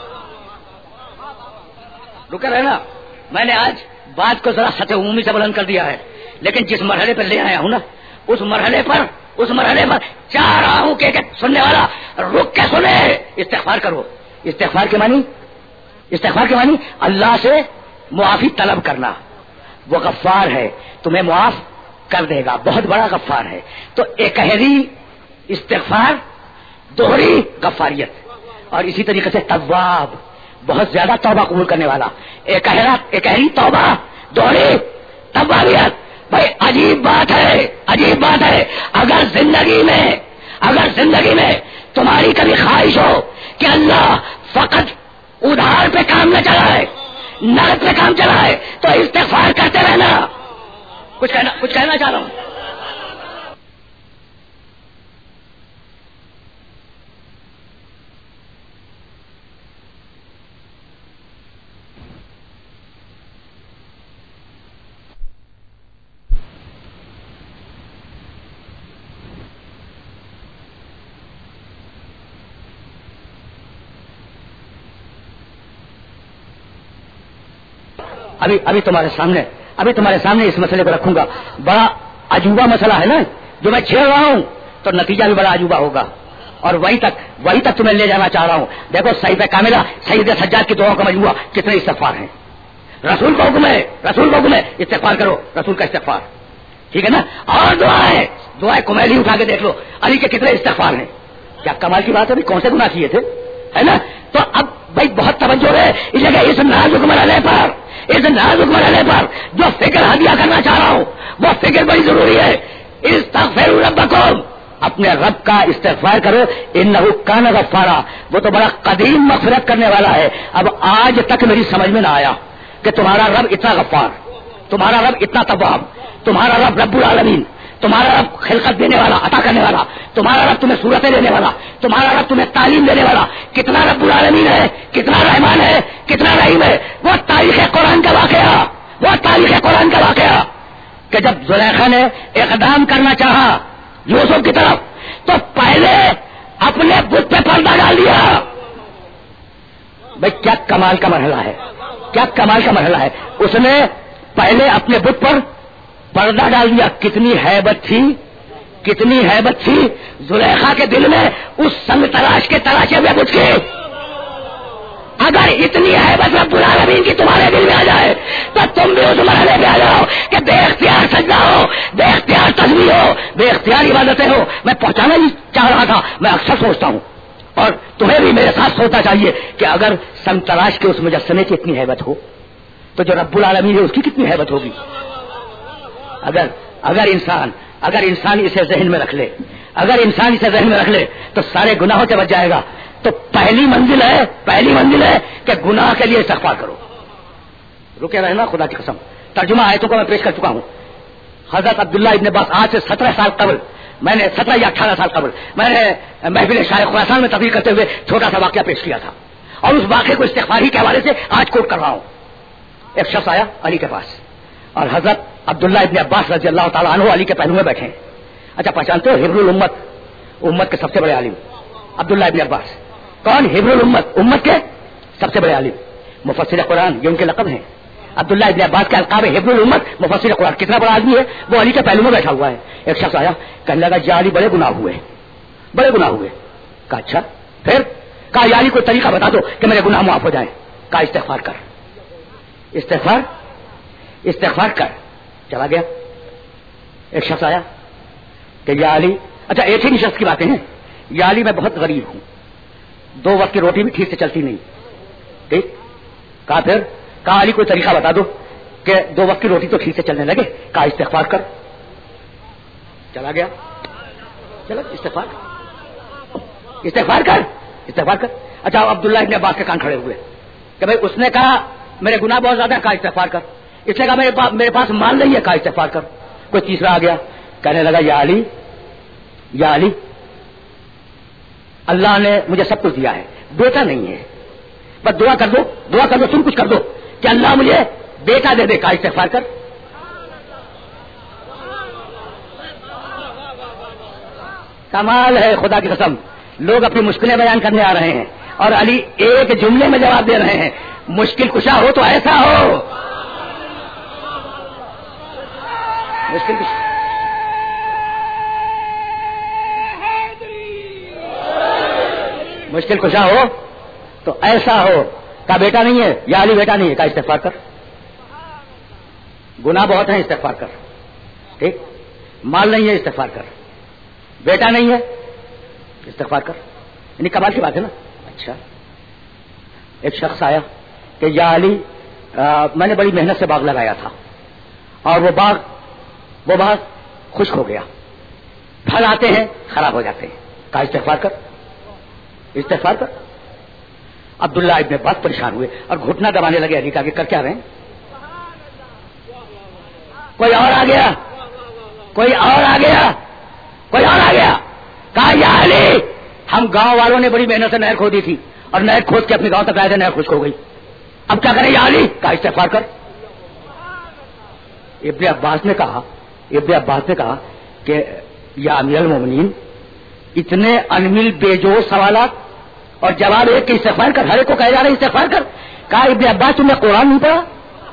رکے رہنا، میں نے آج بات کو ذرا سطح عمومی سے بلند کر دیا ہے، لیکن جس مرحلے پر لے آیا ہوں نا، اس مرحلے پر اس مرحلے پر چاہ رہا ہوں کہ سننے والا رک کے سنے. استغفار کرو. استغفار کے معنی استغفار کے معنی اللہ سے معافی طلب کرنا. وہ غفار ہے، تمہیں معاف کر دے گا، بہت بڑا غفار ہے. تو ایکہری استغفار، دوہری غفاریت. اور اسی طریقے سے تواب، بہت زیادہ توبہ قبول کرنے والا. ایکہرا ایکہری توبہ، دوہری توابیت. بھائی عجیب بات ہے، عجیب بات ہے. اگر زندگی میں اگر زندگی میں تمہاری کبھی خواہش ہو کہ اللہ فقط ادھار پہ کام نہ چلائے، نقد پہ کام چلائے، تو استغفار کرتے رہنا. کچھ کہنا کچھ کہنا چاہ رہا ہوں. ابھی ابھی تمہارے سامنے ابھی تمہارے سامنے اس مسئلے کو رکھوں گا. بڑا عجوبہ مسئلہ ہے نا جو میں چھیڑ رہا ہوں، تو نتیجہ بھی بڑا عجوبہ ہوگا. اور وہی تک وہی تک تمہیں لے جانا چاہ رہا ہوں. دیکھو صحیفہ کاملہ سید سجاد کی دعاؤں کا مجموعہ، کتنے استغفار ہیں. رسول کو حکم ہے رسول کو حکم ہے استغفار کرو، رسول کا استغفار، ٹھیک ہے نا. اور دعائیں دعائیں کمیلی اٹھا کے دیکھ لو، علی کے کتنے استغفار ہیں. کیا کمال کی بات ہے. کون سے گناہ کیے تھے، ہے نا. تو اب بھائی بہت توجہ ہے اس جگہ اس نازک مرحلے پر اس نازک مرحلے پر جو فکر ہدیہ کرنا چاہ رہا ہوں وہ فکر بڑی ضروری ہے. استغفروا ربکم، اپنے رب کا استغفار کرو. انہ کان غفارا، وہ تو بڑا قدیم مغفرت کرنے والا ہے. اب آج تک میری سمجھ میں نہ آیا کہ تمہارا رب اتنا غفار، تمہارا رب اتنا تواب، تمہارا رب رب العالمین، تمہارا رب خلقت دینے والا، عطا کرنے والا، تمہارا رب تمہیں صورتیں دینے والا، تمہارا رب تمہیں تعلیم دینے والا کتنا رب العالمین ہے، کتنا رحمان ہے، کتنا رحیم ہے. وہ تاریخ قرآن کا واقعہ وہ تاریخ قرآن کا واقعہ کہ جب زلیخا نے اقدام کرنا چاہا یوسف کی طرف، تو پہلے اپنے بت پہ پردہ ڈال دیا. بھائی کیا کمال کا مرحلہ ہے، کیا کمال کا مرحلہ ہے. اس نے پہلے اپنے بت پر پردہ ڈال دیا. کتنی ہیبت تھی، کتنی ہیبت تھی زلیخا کے دل میں اس سنگ تراش کے تراشے میں بت کے. اگر اتنی ہیبت رب العالمین کی تمہارے دل میں آ جائے تو تم بھی اس مرحلے میں آ جاؤ کہ بے اختیار سجدہ ہو، بے اختیار تسبیح ہو، بے اختیار عبادتیں ہو. میں پہنچانا ہی چاہ رہا تھا. میں اکثر سوچتا ہوں اور تمہیں بھی میرے ساتھ سوچنا چاہیے کہ اگر سن تراش کے اس مجسمے کی اتنی ہیبت ہو تو جو رب العالمین ہے اس کی کتنی ہیبت ہوگی. اگر اگر انسان اگر انسان اسے ذہن میں رکھ لے اگر انسان اسے ذہن میں رکھ لے تو سارے گناہوں سے بچ جائے گا. تو پہلی منزل ہے پہلی منزل ہے کہ گناہ کے لیے استغفار کرو. رکے رہنا خدا کی قسم. ترجمہ آیتوں کو میں پیش کر چکا ہوں. حضرت عبداللہ ابن عباس آج سے سترہ سال قبل میں نے سترہ یا اٹھارہ سال قبل میں نے محفل شاہ خراسان میں تقریر کرتے ہوئے چھوٹا سا واقعہ پیش کیا تھا اور اس واقعے کو استغفاری کے حوالے سے آج کوٹ کر رہا ہوں. ایک شخص آیا علی کے پاس اور حضرت عبداللہ ابن عباس رضی اللہ تعالیٰ عنہ علی کے پہلو میں بیٹھے ہیں. اچھا پہچانتے ہو حبر الامت امت کے سب سے بڑے عالم عبداللہ ابن عباس. کون؟ حبر الامت امت کے سب سے بڑے عالم مفسر قرآن یہ ان کے لقب ہیں. عبداللہ ابن عباس کے القاب حبر الامت مفسر قرآن. کتنا بڑا آدمی ہے وہ علی کے پہلو میں بیٹھا ہوا ہے. ایک شخص آیا کہنے لگا یا علی بڑے گناہ ہوئے بڑے گناہ ہوئے. کہا اچھا پھر؟ کہا یا علی کوئی طریقہ بتا دو کہ میرے گناہ معاف ہو جائیں. کہا استغفار کر استغفار استغفار کر. چلا گیا. ایک شخص آیا کہ یا علی اچھا ایک ہی شخص کی باتیں ہیں. یا علی میں بہت غریب ہوں دو وقت کی روٹی بھی ٹھیک سے چلتی نہیں. ٹھیک. کہا پھر؟ کہا علی کوئی طریقہ بتا دو کہ دو وقت کی روٹی تو ٹھیک سے چلنے لگے. کہا استغفار کر. چلا گیا. چلو استغفار استغفار کر استغفار کر. اچھا عبداللہ ابن عباس کے کان کھڑے ہوئے کہ بھائی اس نے کہا میرے گناہ بہت زیادہ ہے. کہا استغفار کر. اس نے کہا میرے پاس میرے پاس مال نہیں ہے. کہا استغفار کر. کوئی تیسرا آ گیا کہنے لگا یا علی یا علی اللہ نے مجھے سب کچھ دیا ہے بیٹا نہیں ہے بس دعا کر دو دعا کر دو تم کچھ کر دو کہ اللہ مجھے بیٹا دے دے. کہا استغفار کر. کمال ہے خدا کی قسم. لوگ اپنی مشکلیں بیان کرنے آ رہے ہیں اور علی ایک جملے میں جواب دے رہے ہیں. مشکل کشا ہو تو ایسا ہو. مشکل کشا مشکل کشا ہو تو ایسا ہو. کا بیٹا نہیں ہے یا علی بیٹا نہیں ہے. کا استغفار کر. گناہ بہت ہیں استغفار کر. ٹھیک. مال نہیں ہے استغفار کر. بیٹا نہیں ہے استغفار کر. یعنی کمال کی بات ہے نا. اچھا ایک شخص آیا کہ یا علی آ, میں نے بڑی محنت سے باغ لگایا تھا اور وہ باغ وہ باغ خشک ہو گیا. پھل آتے ہیں خراب ہو جاتے ہیں. کا استغفار کر استغفار کر. عبداللہ ابن عباس پریشان ہوئے اور گھٹنا دبانے لگے علی کا کہ کر کیا رہے ہیں. کوئی اور آ گیا کوئی اور آ گیا کوئی اور آ گیا. کہا یا علی ہم گاؤں والوں نے بڑی محنت سے نہر کھودی تھی اور نہر کھود کے اپنے گاؤں تک آئے تھے نہر خشک ہو گئی. اب کیا کریں یا علی. کہا استغفار کر. ابن عباس نے کہا ابن عباس نے کہا کہ یا امیر المومنین اتنے انمل بے جوش سوالات اور جواب ایک کہ استغفار کر. ہر ایک کو کہہ جا رہے استغفار کر. کہا ابن عباس تم نے قرآن نہیں پڑھا.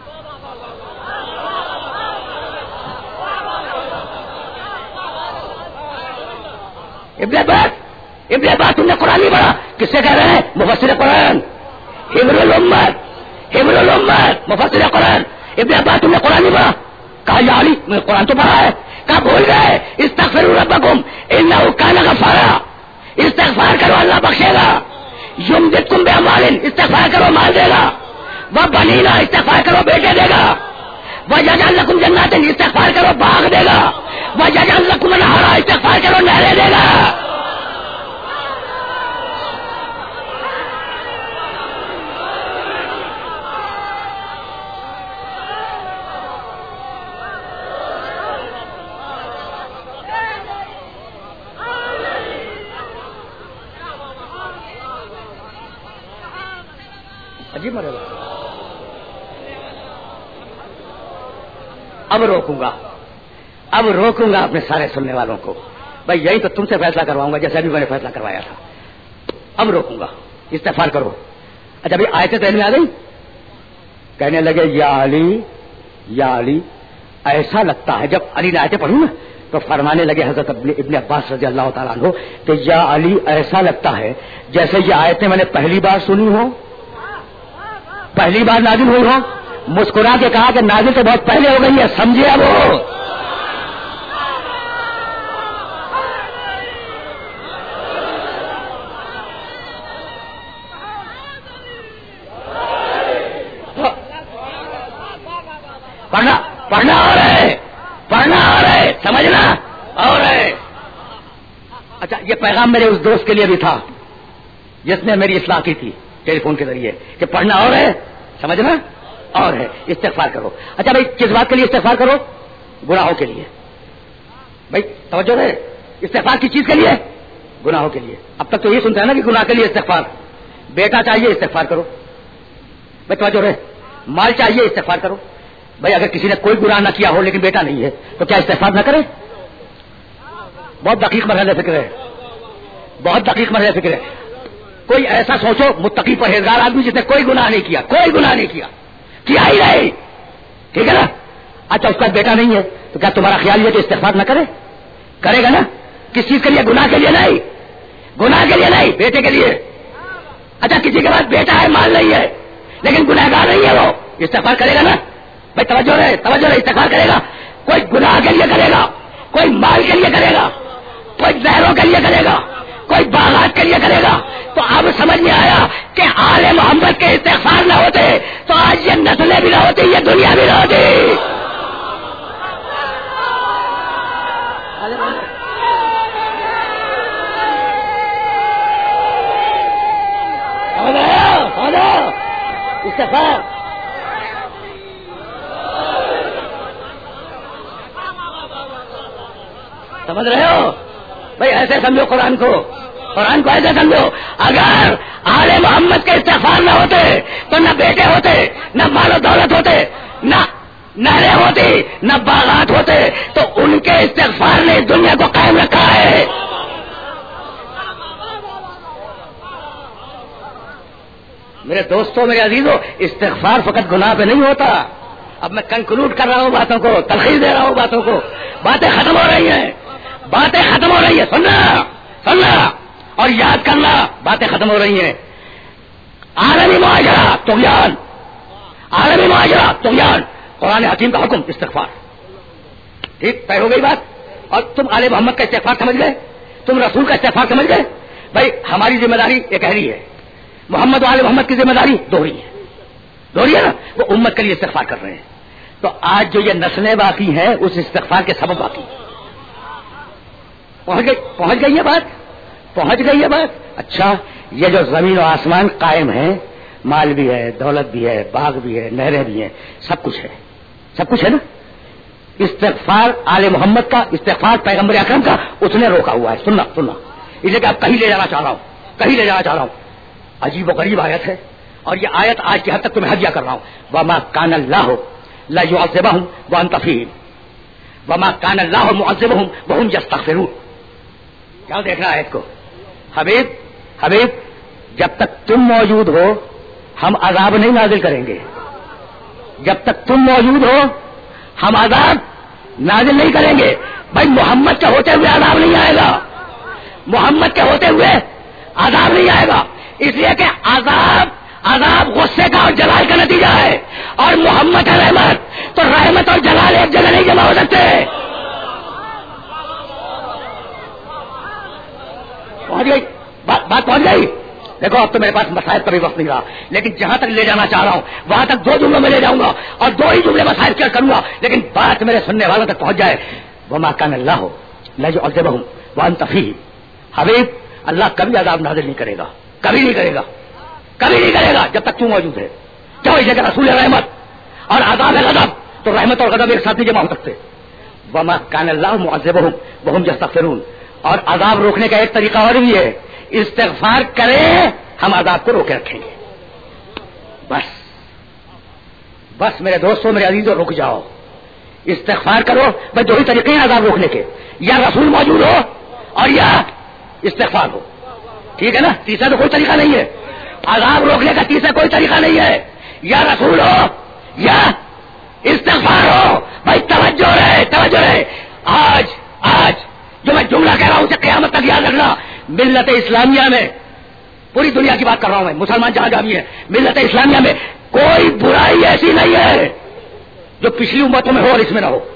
ابن عباس ابن عباس تم نے قرآن نہیں پڑھا. کس سے کہہ رہے ہیں؟ مفسر قرآن حبر الامت حبر الامت مفسر قرآن. ابن عباس تم نے قرآن نہیں پڑھا. کہا یا علی میں قرآن تو پڑھا ہے. کہا بھول گئے. استغفروا ربکم انہ کان غفارا. استغفار کرو اللہ بخشے گا. یمددکم باموال استغفار کرو مال دے گا. وبنینا استغفار کرو بیٹے دے گا. ویجعل لکم جنات استغفار کرو باغ دے گا. ویجعل لکم انہارا استغفار کرو نہریں دے گا. عجیب مرحبا. اب روکوں گا اب روکوں گا اپنے سارے سننے والوں کو. بھائی یہی تو تم سے فیصلہ کرواؤں گا جیسے ابھی میں نے فیصلہ کروایا تھا. اب روکوں گا. استغفار کرو. اچھا ابھی آیتیں ذہن میں آ گئی. کہنے لگے یا علی یا علی ایسا لگتا ہے. جب علی نے آیتیں پڑھی نا تو فرمانے لگے حضرت ابن عباس رضی اللہ تعالیٰ عنہ کہ یا علی ایسا لگتا ہے جیسے یہ آیتیں میں نے پہلی بار سنی ہو پہلی بار نازل ہوئی ہو؟ مسکرا کے کہا کہ نازل تو بہت پہلے ہو گئی ہے، سمجھے اب وہ پڑھنا پڑھنا اور ہے پڑھنا اور ہے سمجھنا اور ہے. اچھا یہ پیغام میرے اس دوست کے لیے بھی تھا جس نے میری اصلاح کی تھی ٹیلی فون کے ذریعے کہ پڑھنا اور ہے سمجھنا اور ہے. استغفار کرو. اچھا بھائی کس بات کے لیے استغفار کرو؟ گناہوں کے لیے. بھائی توجہ رہے، استغفار کی چیز کے لیے؟ گناہوں کے لیے. اب تک تو یہ سنتا ہے نا کہ گناہ کے لیے استغفار. بیٹا چاہیے استغفار کرو. بھائی توجہ رہے، مال چاہیے استغفار کرو. بھائی اگر کسی نے کوئی گناہ نہ کیا ہو لیکن بیٹا نہیں ہے تو کیا استغفار نہ کرے؟ بہت دقیق مرحلہ فکر ہے، بہت دقیق مرحلہ فکر ہے. کوئی ایسا سوچو متقی پرہیزگار آدمی جس نے کوئی گناہ نہیں کیا، کوئی گناہ نہیں کیا کیا ہی نہیں، ٹھیک ہے نا. اچھا اس کا بیٹا نہیں ہے تو کیا تمہارا خیال یہ کہ استغفار نہ کرے؟ کرے گا نا. کس چیز کے لیے؟ گناہ کے لیے نہیں، گناہ کے لیے نہیں، بیٹے کے لیے. اچھا کسی کے پاس بیٹا ہے مال نہیں ہے لیکن گنہگار نہیں ہے، وہ استغفار کرے گا نا. بھائی توجہ رہے توجہ رہے استغفار کرے گا. کوئی گناہ کے لیے کرے گا، کوئی مال کے لیے کرے گا، کوئی زہروں کے لیے کرے گا، کوئی باغات کے لیے کرے گا. تو اب سمجھ میں آیا کہ آل محمد کے استغفار نہ ہوتے تو آج یہ نسلیں بھی نہ ہوتی، یہ دنیا بھی نہ ہوتی. استغفار سمجھ رہے ہو بھائی؟ ایسے سمجھو قرآن کو، قرآن کو ایسے سمجھو. اگر آل محمد کے استغفار نہ ہوتے تو نہ بیٹے ہوتے، نہ مال و دولت ہوتے، نہ نہریں ہوتی، نہ باغات ہوتے. تو ان کے استغفار نے اس دنیا کو قائم رکھا ہے. میرے دوستوں میرے عزیزوں، استغفار فقط گناہ پہ نہیں ہوتا. اب میں کنکلوڈ کر رہا ہوں باتوں کو، تلخیص دے رہا ہوں باتوں کو. باتیں ختم ہو رہی ہیں، باتیں ختم ہو رہی ہیں. سننا سننا اور یاد کرنا، باتیں ختم ہو رہی ہیں. عالمی معاشرہ طغیان، عالمی معاشرہ طغیان، قرآن حکیم کا حکم استغفار. ٹھیک طے ہو گئی بات. اور تم آل محمد کا استغفار سمجھ گئے، تم رسول کا استغفار سمجھ گئے. بھائی ہماری ذمہ داری ایک اہلی ہے، محمد و آل محمد کی ذمہ داری دوہری ہے. دوہری ہے نا، وہ امت کے لیے استغفار کر رہے ہیں. تو آج جو یہ نسلیں باقی ہیں اس استغفار کے سبب باقی. پہنچ گئی پہنچ گئی ہے بات پہنچ گئی ہے بات. اچھا یہ جو زمین و آسمان قائم ہے، مال بھی ہے، دولت بھی ہے، باغ بھی ہے، نہریں بھی ہیں، سب کچھ ہے، سب کچھ ہے نا. استغفار آل محمد کا، استغفار پیغمبر اکرم کا اس نے روکا ہوا ہے. سننا سننا اس لیے کہ آپ کہیں لے جانا چاہ رہا ہوں کہیں لے جانا چاہ رہا ہوں. عجیب و غریب آیت ہے اور یہ آیت آج کی حد تک تمہیں ہدیہ کر رہا ہوں. وما کان اللہ لا يعذبهم وانت فيهم وما كان الله معذبهم وهم يستغفرون. کیا دیکھنا ہے اس کو؟ حبیب حبیب جب تک تم موجود ہو ہم عذاب نہیں نازل کریں گے. جب تک تم موجود ہو ہم عذاب نازل نہیں کریں گے. بھائی محمد کے ہوتے ہوئے عذاب نہیں آئے گا، محمد کے ہوتے ہوئے عذاب نہیں آئے گا. اس لیے کہ عذاب عذاب غصے کا اور جلال کا نتیجہ ہے، اور محمد ہے رحمت. تو رحمت اور جلال ایک جگہ نہیں جمع ہو سکتے. پہنچ گئی بات بات پہنچ گئی. دیکھو اب تو میرے پاس مسائل کا بھی وقت نہیں رہا، لیکن جہاں تک لے جانا چاہ رہا ہوں وہاں تک دو جملوں میں لے جاؤں گا اور دو ہی جملے مسائل کیا کروں گا، لیکن بات میرے سننے والوں تک پہنچ جائے. وما کان اللہ لا يعذبهم وانت فيهم. حبیب اللہ کبھی عذاب نازل نہیں کرے گا، کبھی نہیں کرے گا، کبھی نہیں کرے گا جب تک تو موجود ہے. کیوں؟ اس جگہ رسول رحمت اور عذاب ہے غضب، تو رحمت اور غضب ایک ساتھ نہیں جمع ہو سکتے. وما کان اللہ معذبهم وهم يستغفرون. اور عذاب روکنے کا ایک طریقہ اور بھی ہے، استغفار کریں ہم عذاب کو روکے رکھیں گے. بس بس میرے دوستوں میرے عزیزوں رک جاؤ، استغفار کرو. بھائی دو ہی طریقے ہیں عذاب روکنے کے، یا رسول موجود ہو اور یا استغفار ہو. ٹھیک ہے نا، تیسرا تو کوئی طریقہ نہیں ہے. عذاب روکنے کا تیسرا کوئی طریقہ نہیں ہے، یا رسول ہو یا استغفار ہو. بھائی توجہ رہے توجہ رہے. آج آج جو میں جملہ کہہ رہا ہوں اسے قیامت تک یاد رکھنا. ملت اسلامیہ میں، پوری دنیا کی بات کر رہا ہوں میں، مسلمان جہاں جہاں بھی ہیں، ملت اسلامیہ میں کوئی برائی ایسی نہیں ہے جو پچھلی امتوں میں ہو اور اس میں نہ ہو.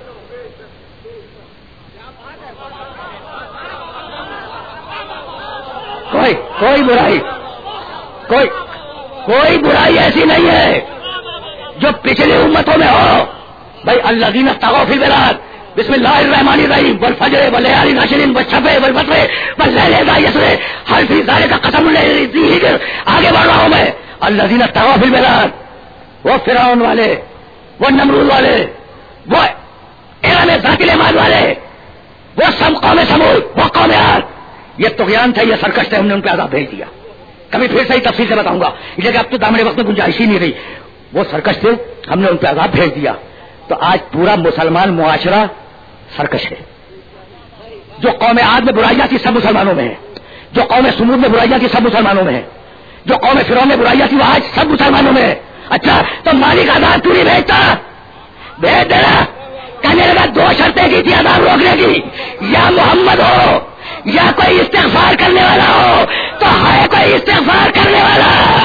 کوئی کوئی برائی کوئی کوئی برائی ایسی نہیں ہے جو پچھلی امتوں میں ہو. بھائی الذین طغوا فی البلاد بسم اللہ الرحمن الرحیم والفجر واللیال عشر والشفع والوتر واللیل اذا یسر هل فی ذلک قسم لذی حجر. آگے بڑھ رہا ہوں میں. الذین طغوا فی البلاد وہ فرعون والے، وہ نمرود والے، وہ ارم ذات العماد والے، وہ سم قوم سمود، وہ قوم عاد. یہ طغیان تھا، یہ سرکش تھے، ہم نے ان پہ عذاب بھیج دیا. کبھی پھر سے ہی تفصیل سے بتاؤں گا، لیکن اب تو دامنے وقت میں گنجائش ہی نہیں رہی. وہ سرکش تھے، ہم نے ان پہ عذاب بھیج دیا. تو آج پورا مسلمان معاشرہ سرکش ہے. جو قوم عاد میں برائیاں تھی سب مسلمانوں میں ہے، جو قوم سمود میں برائیاں تھی سب مسلمانوں میں ہے، جو قوم فرعون میں برائیاں تھی وہ آج سب مسلمانوں میں ہے. اچھا تو مالک عذاب کیوں نہیں بھیجتا؟ بھیج دینا. کہنے لگا دو شرطیں کی تھی عذاب روکنے کی، یا محمد ہو یا کوئی استغفار کرنے والا ہو. تو ہے کوئی استغفار کرنے والا؟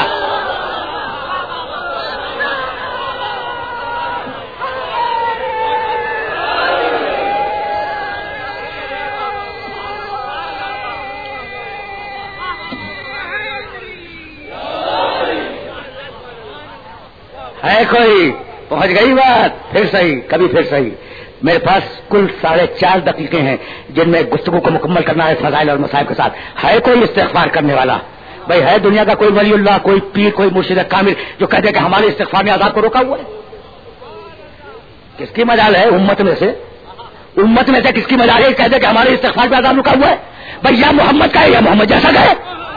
ہے کوئی؟ پہنچ گئی بات؟ پھر صحیح، کبھی پھر صحیح. میرے پاس کل ساڑھے چار دقیقے ہیں جن میں گفتگو کو مکمل کرنا ہے فضائل اور مصائب کے ساتھ. ہے کوئی استغفار کرنے والا؟ بھائی ہے دنیا کا کوئی ولی اللہ، کوئی پیر، کوئی مرشد کامل جو کہتے کہ ہمارے استغفار نے عذاب کو روکا ہوا ہے؟ کس کی مجال ہے امت میں سے؟ امت میں سے کس کی مجال ہے کہتے کہ ہمارے استغفار پہ عذاب رکا ہوا ہے؟ بھائی یا محمد کا ہے یا محمد جیسا کا ہے،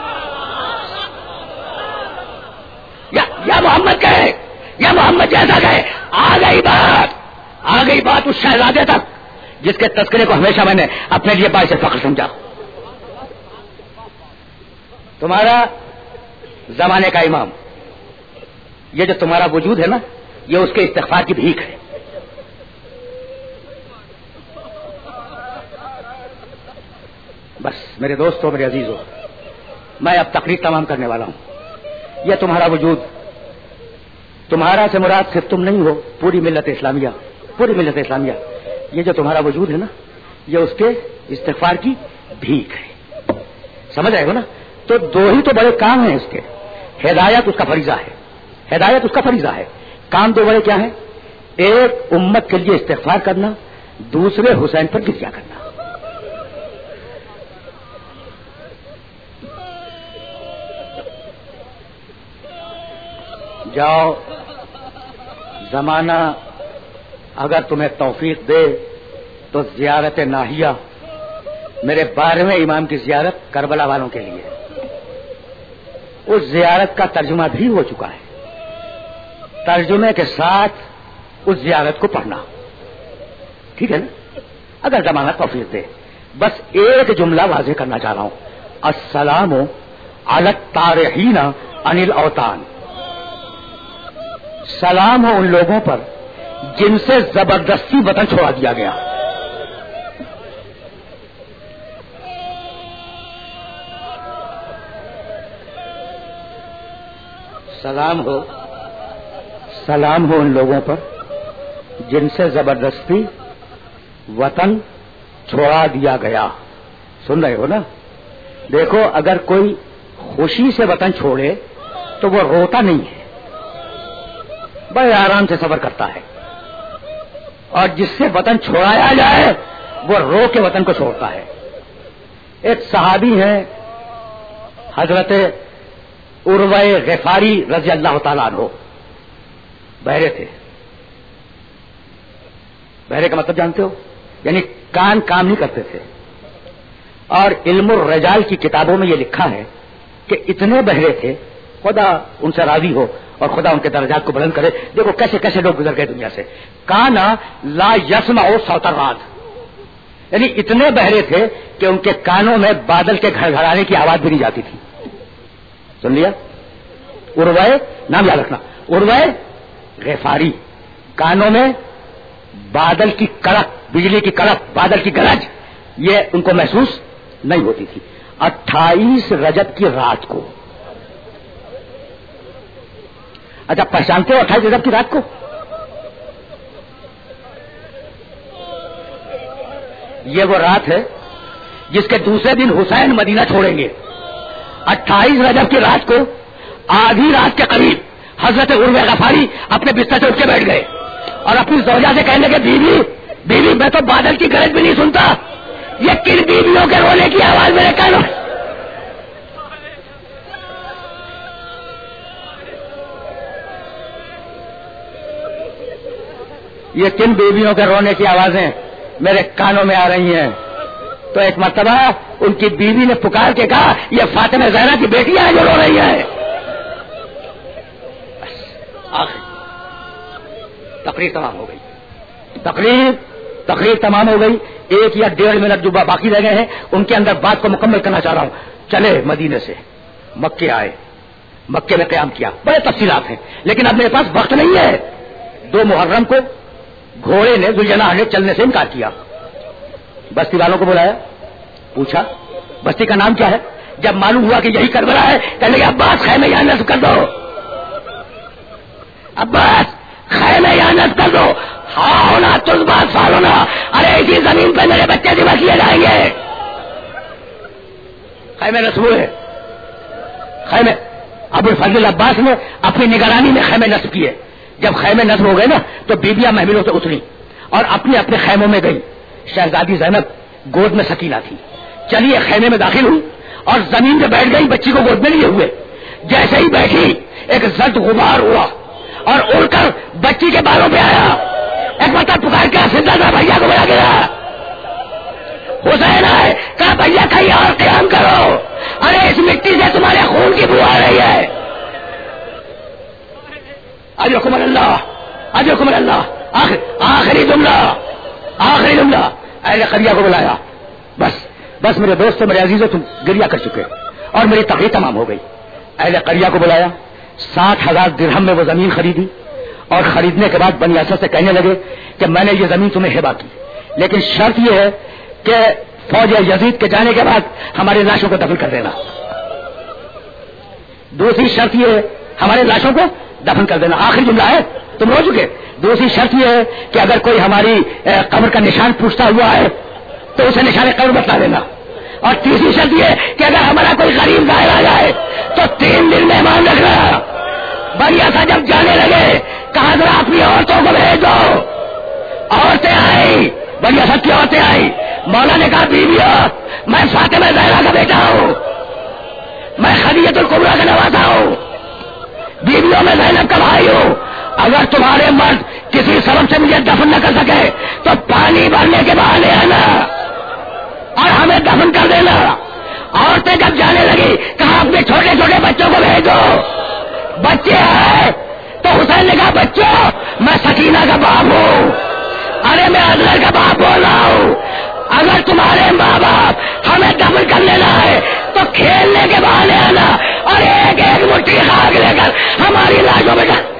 یا, یا محمد کا ہے یا محمد جیسا کا ہے. آ گئی بات آ گئی بات اس شہزادے تک جس کے تذکرے کو ہمیشہ میں نے اپنے لیے باعث فخر سمجھا. تمہارا زمانے کا امام، یہ جو تمہارا وجود ہے نا، یہ اس کے استغفار کی بھیک ہے. بس میرے دوستو، میرے عزیزو، میں اب تقریر تمام کرنے والا ہوں. یہ تمہارا وجود، تمہارا سے مراد صرف تم نہیں ہو، پوری ملت اسلامیہ، پوری ملت اسلامیہ. یہ جو تمہارا وجود ہے نا، یہ اس کے استغفار کی بھیک ہے. سمجھ آئے گا نا؟ تو دو ہی تو بڑے کام ہیں اس کے. ہدایت اس کا فریضہ ہے، ہدایت اس کا فریضہ ہے. کام دو بڑے کیا ہیں؟ ایک امت کے لیے استغفار کرنا، دوسرے حسین پر گریا کرنا. جاؤ، زمانہ اگر تمہیں توفیق دے تو زیارت ناہیہ، میرے بارہویں امام کی زیارت کربلا والوں کے لیے. اس زیارت کا ترجمہ بھی ہو چکا ہے. ترجمے کے ساتھ اس زیارت کو پڑھنا، ٹھیک ہے نا؟ اگر زمانہ توفیق دے. بس ایک جملہ واضح کرنا چاہ رہا ہوں: السلام علی الطارحین عن الاوطان. سلام ہو ان لوگوں پر جن سے زبردستی وطن چھوڑا دیا گیا. سلام ہو سلام ہو ان لوگوں پر جن سے زبردستی وطن چھوڑا دیا گیا. سن رہے ہو نا؟ دیکھو، اگر کوئی خوشی سے وطن چھوڑے تو وہ روتا نہیں ہے، بڑے آرام سے صبر کرتا ہے. اور جس سے وطن چھوڑایا جائے وہ رو کے وطن کو چھوڑتا ہے. ایک صحابی ہیں حضرت عروہ غفاری رضی اللہ تعالیٰ عنہ، بہرے تھے. بہرے کا مطلب جانتے ہو؟ یعنی کان کام نہیں کرتے تھے. اور علم الرجال کی کتابوں میں یہ لکھا ہے کہ اتنے بہرے تھے، خدا ان سے راضی ہو اور خدا ان کے درجات کو بلند کرے. دیکھو کیسے کیسے لوگ گزر گئے دنیا سے. کانا لا یسمع صوت الرعد، یعنی اتنے بہرے تھے کہ ان کے کانوں میں بادل کے گھر گھرانے کی آواز بھی نہیں جاتی تھی. سن لیا؟ عروہ، نام یاد رکھنا، عروہ غفاری. کانوں میں بادل کی کڑک، بجلی کی کڑک، بادل کی گرج، یہ ان کو محسوس نہیں ہوتی تھی. اٹھائیس رجب کی رات کو اچھا پہچانتے ہو اٹھائیس رجب کی رات کو؟ یہ وہ رات ہے جس کے دوسرے دن حسین مدینہ چھوڑیں گے. اٹھائیس رجب کی رات کو آدھی رات کے قریب حضرت عروہ غفاری اپنے بستر سے اٹھ کے بیٹھ گئے اور اپنی زوجہ سے کہنے لگے بیوی بیوی میں تو بادل کی گرج بھی نہیں سنتا, یہ کن بیویوں کے رونے کی آواز میرے کانوں. یہ کن بیویوں کے رونے کی آوازیں میرے کانوں میں آ رہی ہیں. تو ایک مرتبہ ان کی بیوی نے پکار کے کہا یہ فاطمہ زہرا کی بیٹیاں ہیں جو رو رہی ہیں. تقریر تمام ہو گئی. تقریر تقریر تمام ہو گئی. ایک یا ڈیڑھ منٹ جو باقی رہ گئے ہیں ان کے اندر بات کو مکمل کرنا چاہ رہا ہوں. چلے مدینے سے مکے آئے, مکے میں قیام کیا. بڑے تفصیلات ہیں لیکن اب میرے پاس وقت نہیں ہے. دو محرم کو گھوڑے نے ذوالجناح نے چلنے سے انکار کیا. بستی والوں کو بلایا, پوچھا بستی کا نام کیا ہے. جب معلوم ہوا کہ یہی کربلا ہے کہنے لگے عباس خیمے یہاں نصب کر دو, عباس خیمے یہاں نصب کر دو. ہاں ہونا تم بات سال ہونا. ارے اسی زمین پہ میرے بچے ذبح کیے جائیں گے. خیمے نصب ہوئے. خیمے ابو الفضل عباس نے اپنی نگرانی میں خیمے نصب کیے. جب خیمے نصب ہو گئے نا تو بیبیاں محملوں سے اتری اور اپنے اپنے خیموں میں گئی. شہزادی زینب گود میں سکینہ تھی. چلیے خیمے میں داخل ہوئی اور زمین پہ بیٹھ گئی بچی کو گود میں لیے ہوئے. جیسے ہی بیٹھی ایک زرد غبار اڑا اور اڑ کر بچی کے بالوں پہ آیا. ایک مطلب پکار کے سندر تھا بھیا کو بلا گیا. حسین آئے کہا بھیا کہیں اور قیام کرو. ارے اس مٹی سے تمہارے خون کی بو آ رہی ہے. اجرکم اللہ اجرکم اللہ. آخر آخری جملہ آخری جملہ اہل قریہ کو بلایا. بس بس میرے دوستوں میرے عزیزوں تم گریہ کر چکے اور میری تقریر تمام ہو گئی. اہل قریہ کو بلایا. ساٹھ ہزار درہم میں وہ زمین خریدی اور خریدنے کے بعد بنی اسد سے کہنے لگے کہ میں نے یہ زمین تمہیں ہبہ کی لیکن شرط یہ ہے کہ فوج یزید کے جانے کے بعد ہماری لاشوں کو دفن کر دینا. دوسری شرط یہ ہے ہمارے لاشوں کو دفن کر دینا. آخری جملہ ہے تم ہو چکے. دوسری شرط یہ ہے کہ اگر کوئی ہماری قبر کا نشان پوچھتا ہوا ہے تو اسے نشان قبر بتلا دینا. اور تیسری شرط یہ ہے کہ اگر ہمارا کوئی غریب ظاہر آ جائے تو تین دن مہمان رکھنا. بڑی ایسا جب جانے لگے کہا ذرا اپنی عورتوں کو بھیج دو. عورتیں آئی, بڑی ایسا کی عورتیں آئی. مولا نے کہا بیویوں میں فاطمہ زہرا کا بیٹا ہوں, میں خدیجہ الکبریٰ کا نواسا ہوں, بیویوں میں زینب کا بھائی ہوں. اگر تمہارے مرد کسی سبب سے مجھے دفن نہ کر سکے تو پانی بھرنے کے بہانے آنا اور ہمیں دفن کر دینا. عورتیں جب جانے لگی کہا اپنے چھوٹے چھوٹے بچوں کو بھیجو. بچے آئے تو حسین نے کہا بچوں میں سکینہ کا باپ ہوں. ارے میں ازہر کا باپ بول رہا ہوں. اگر تمہارے ماں باپ ہمیں دفن کر لینا ہے تو کھیلنے کے بہانے آنا اور ایک ایک مٹھی خاک لے کر ہماری لاشوں میں ڈال.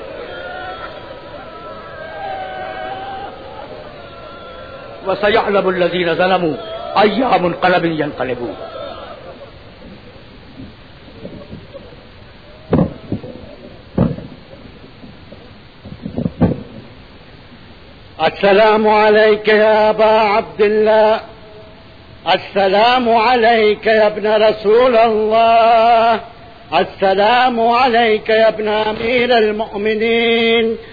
وَسَيَعْلَمُ الَّذِينَ ظَلَمُوا أَيَّ مُنقَلَبٍ يَنقَلِبُونَ. السلام عليك يا أبا عبد الله. السلام عليك يا ابن رسول الله. السلام عليك يا ابن أمير المؤمنين.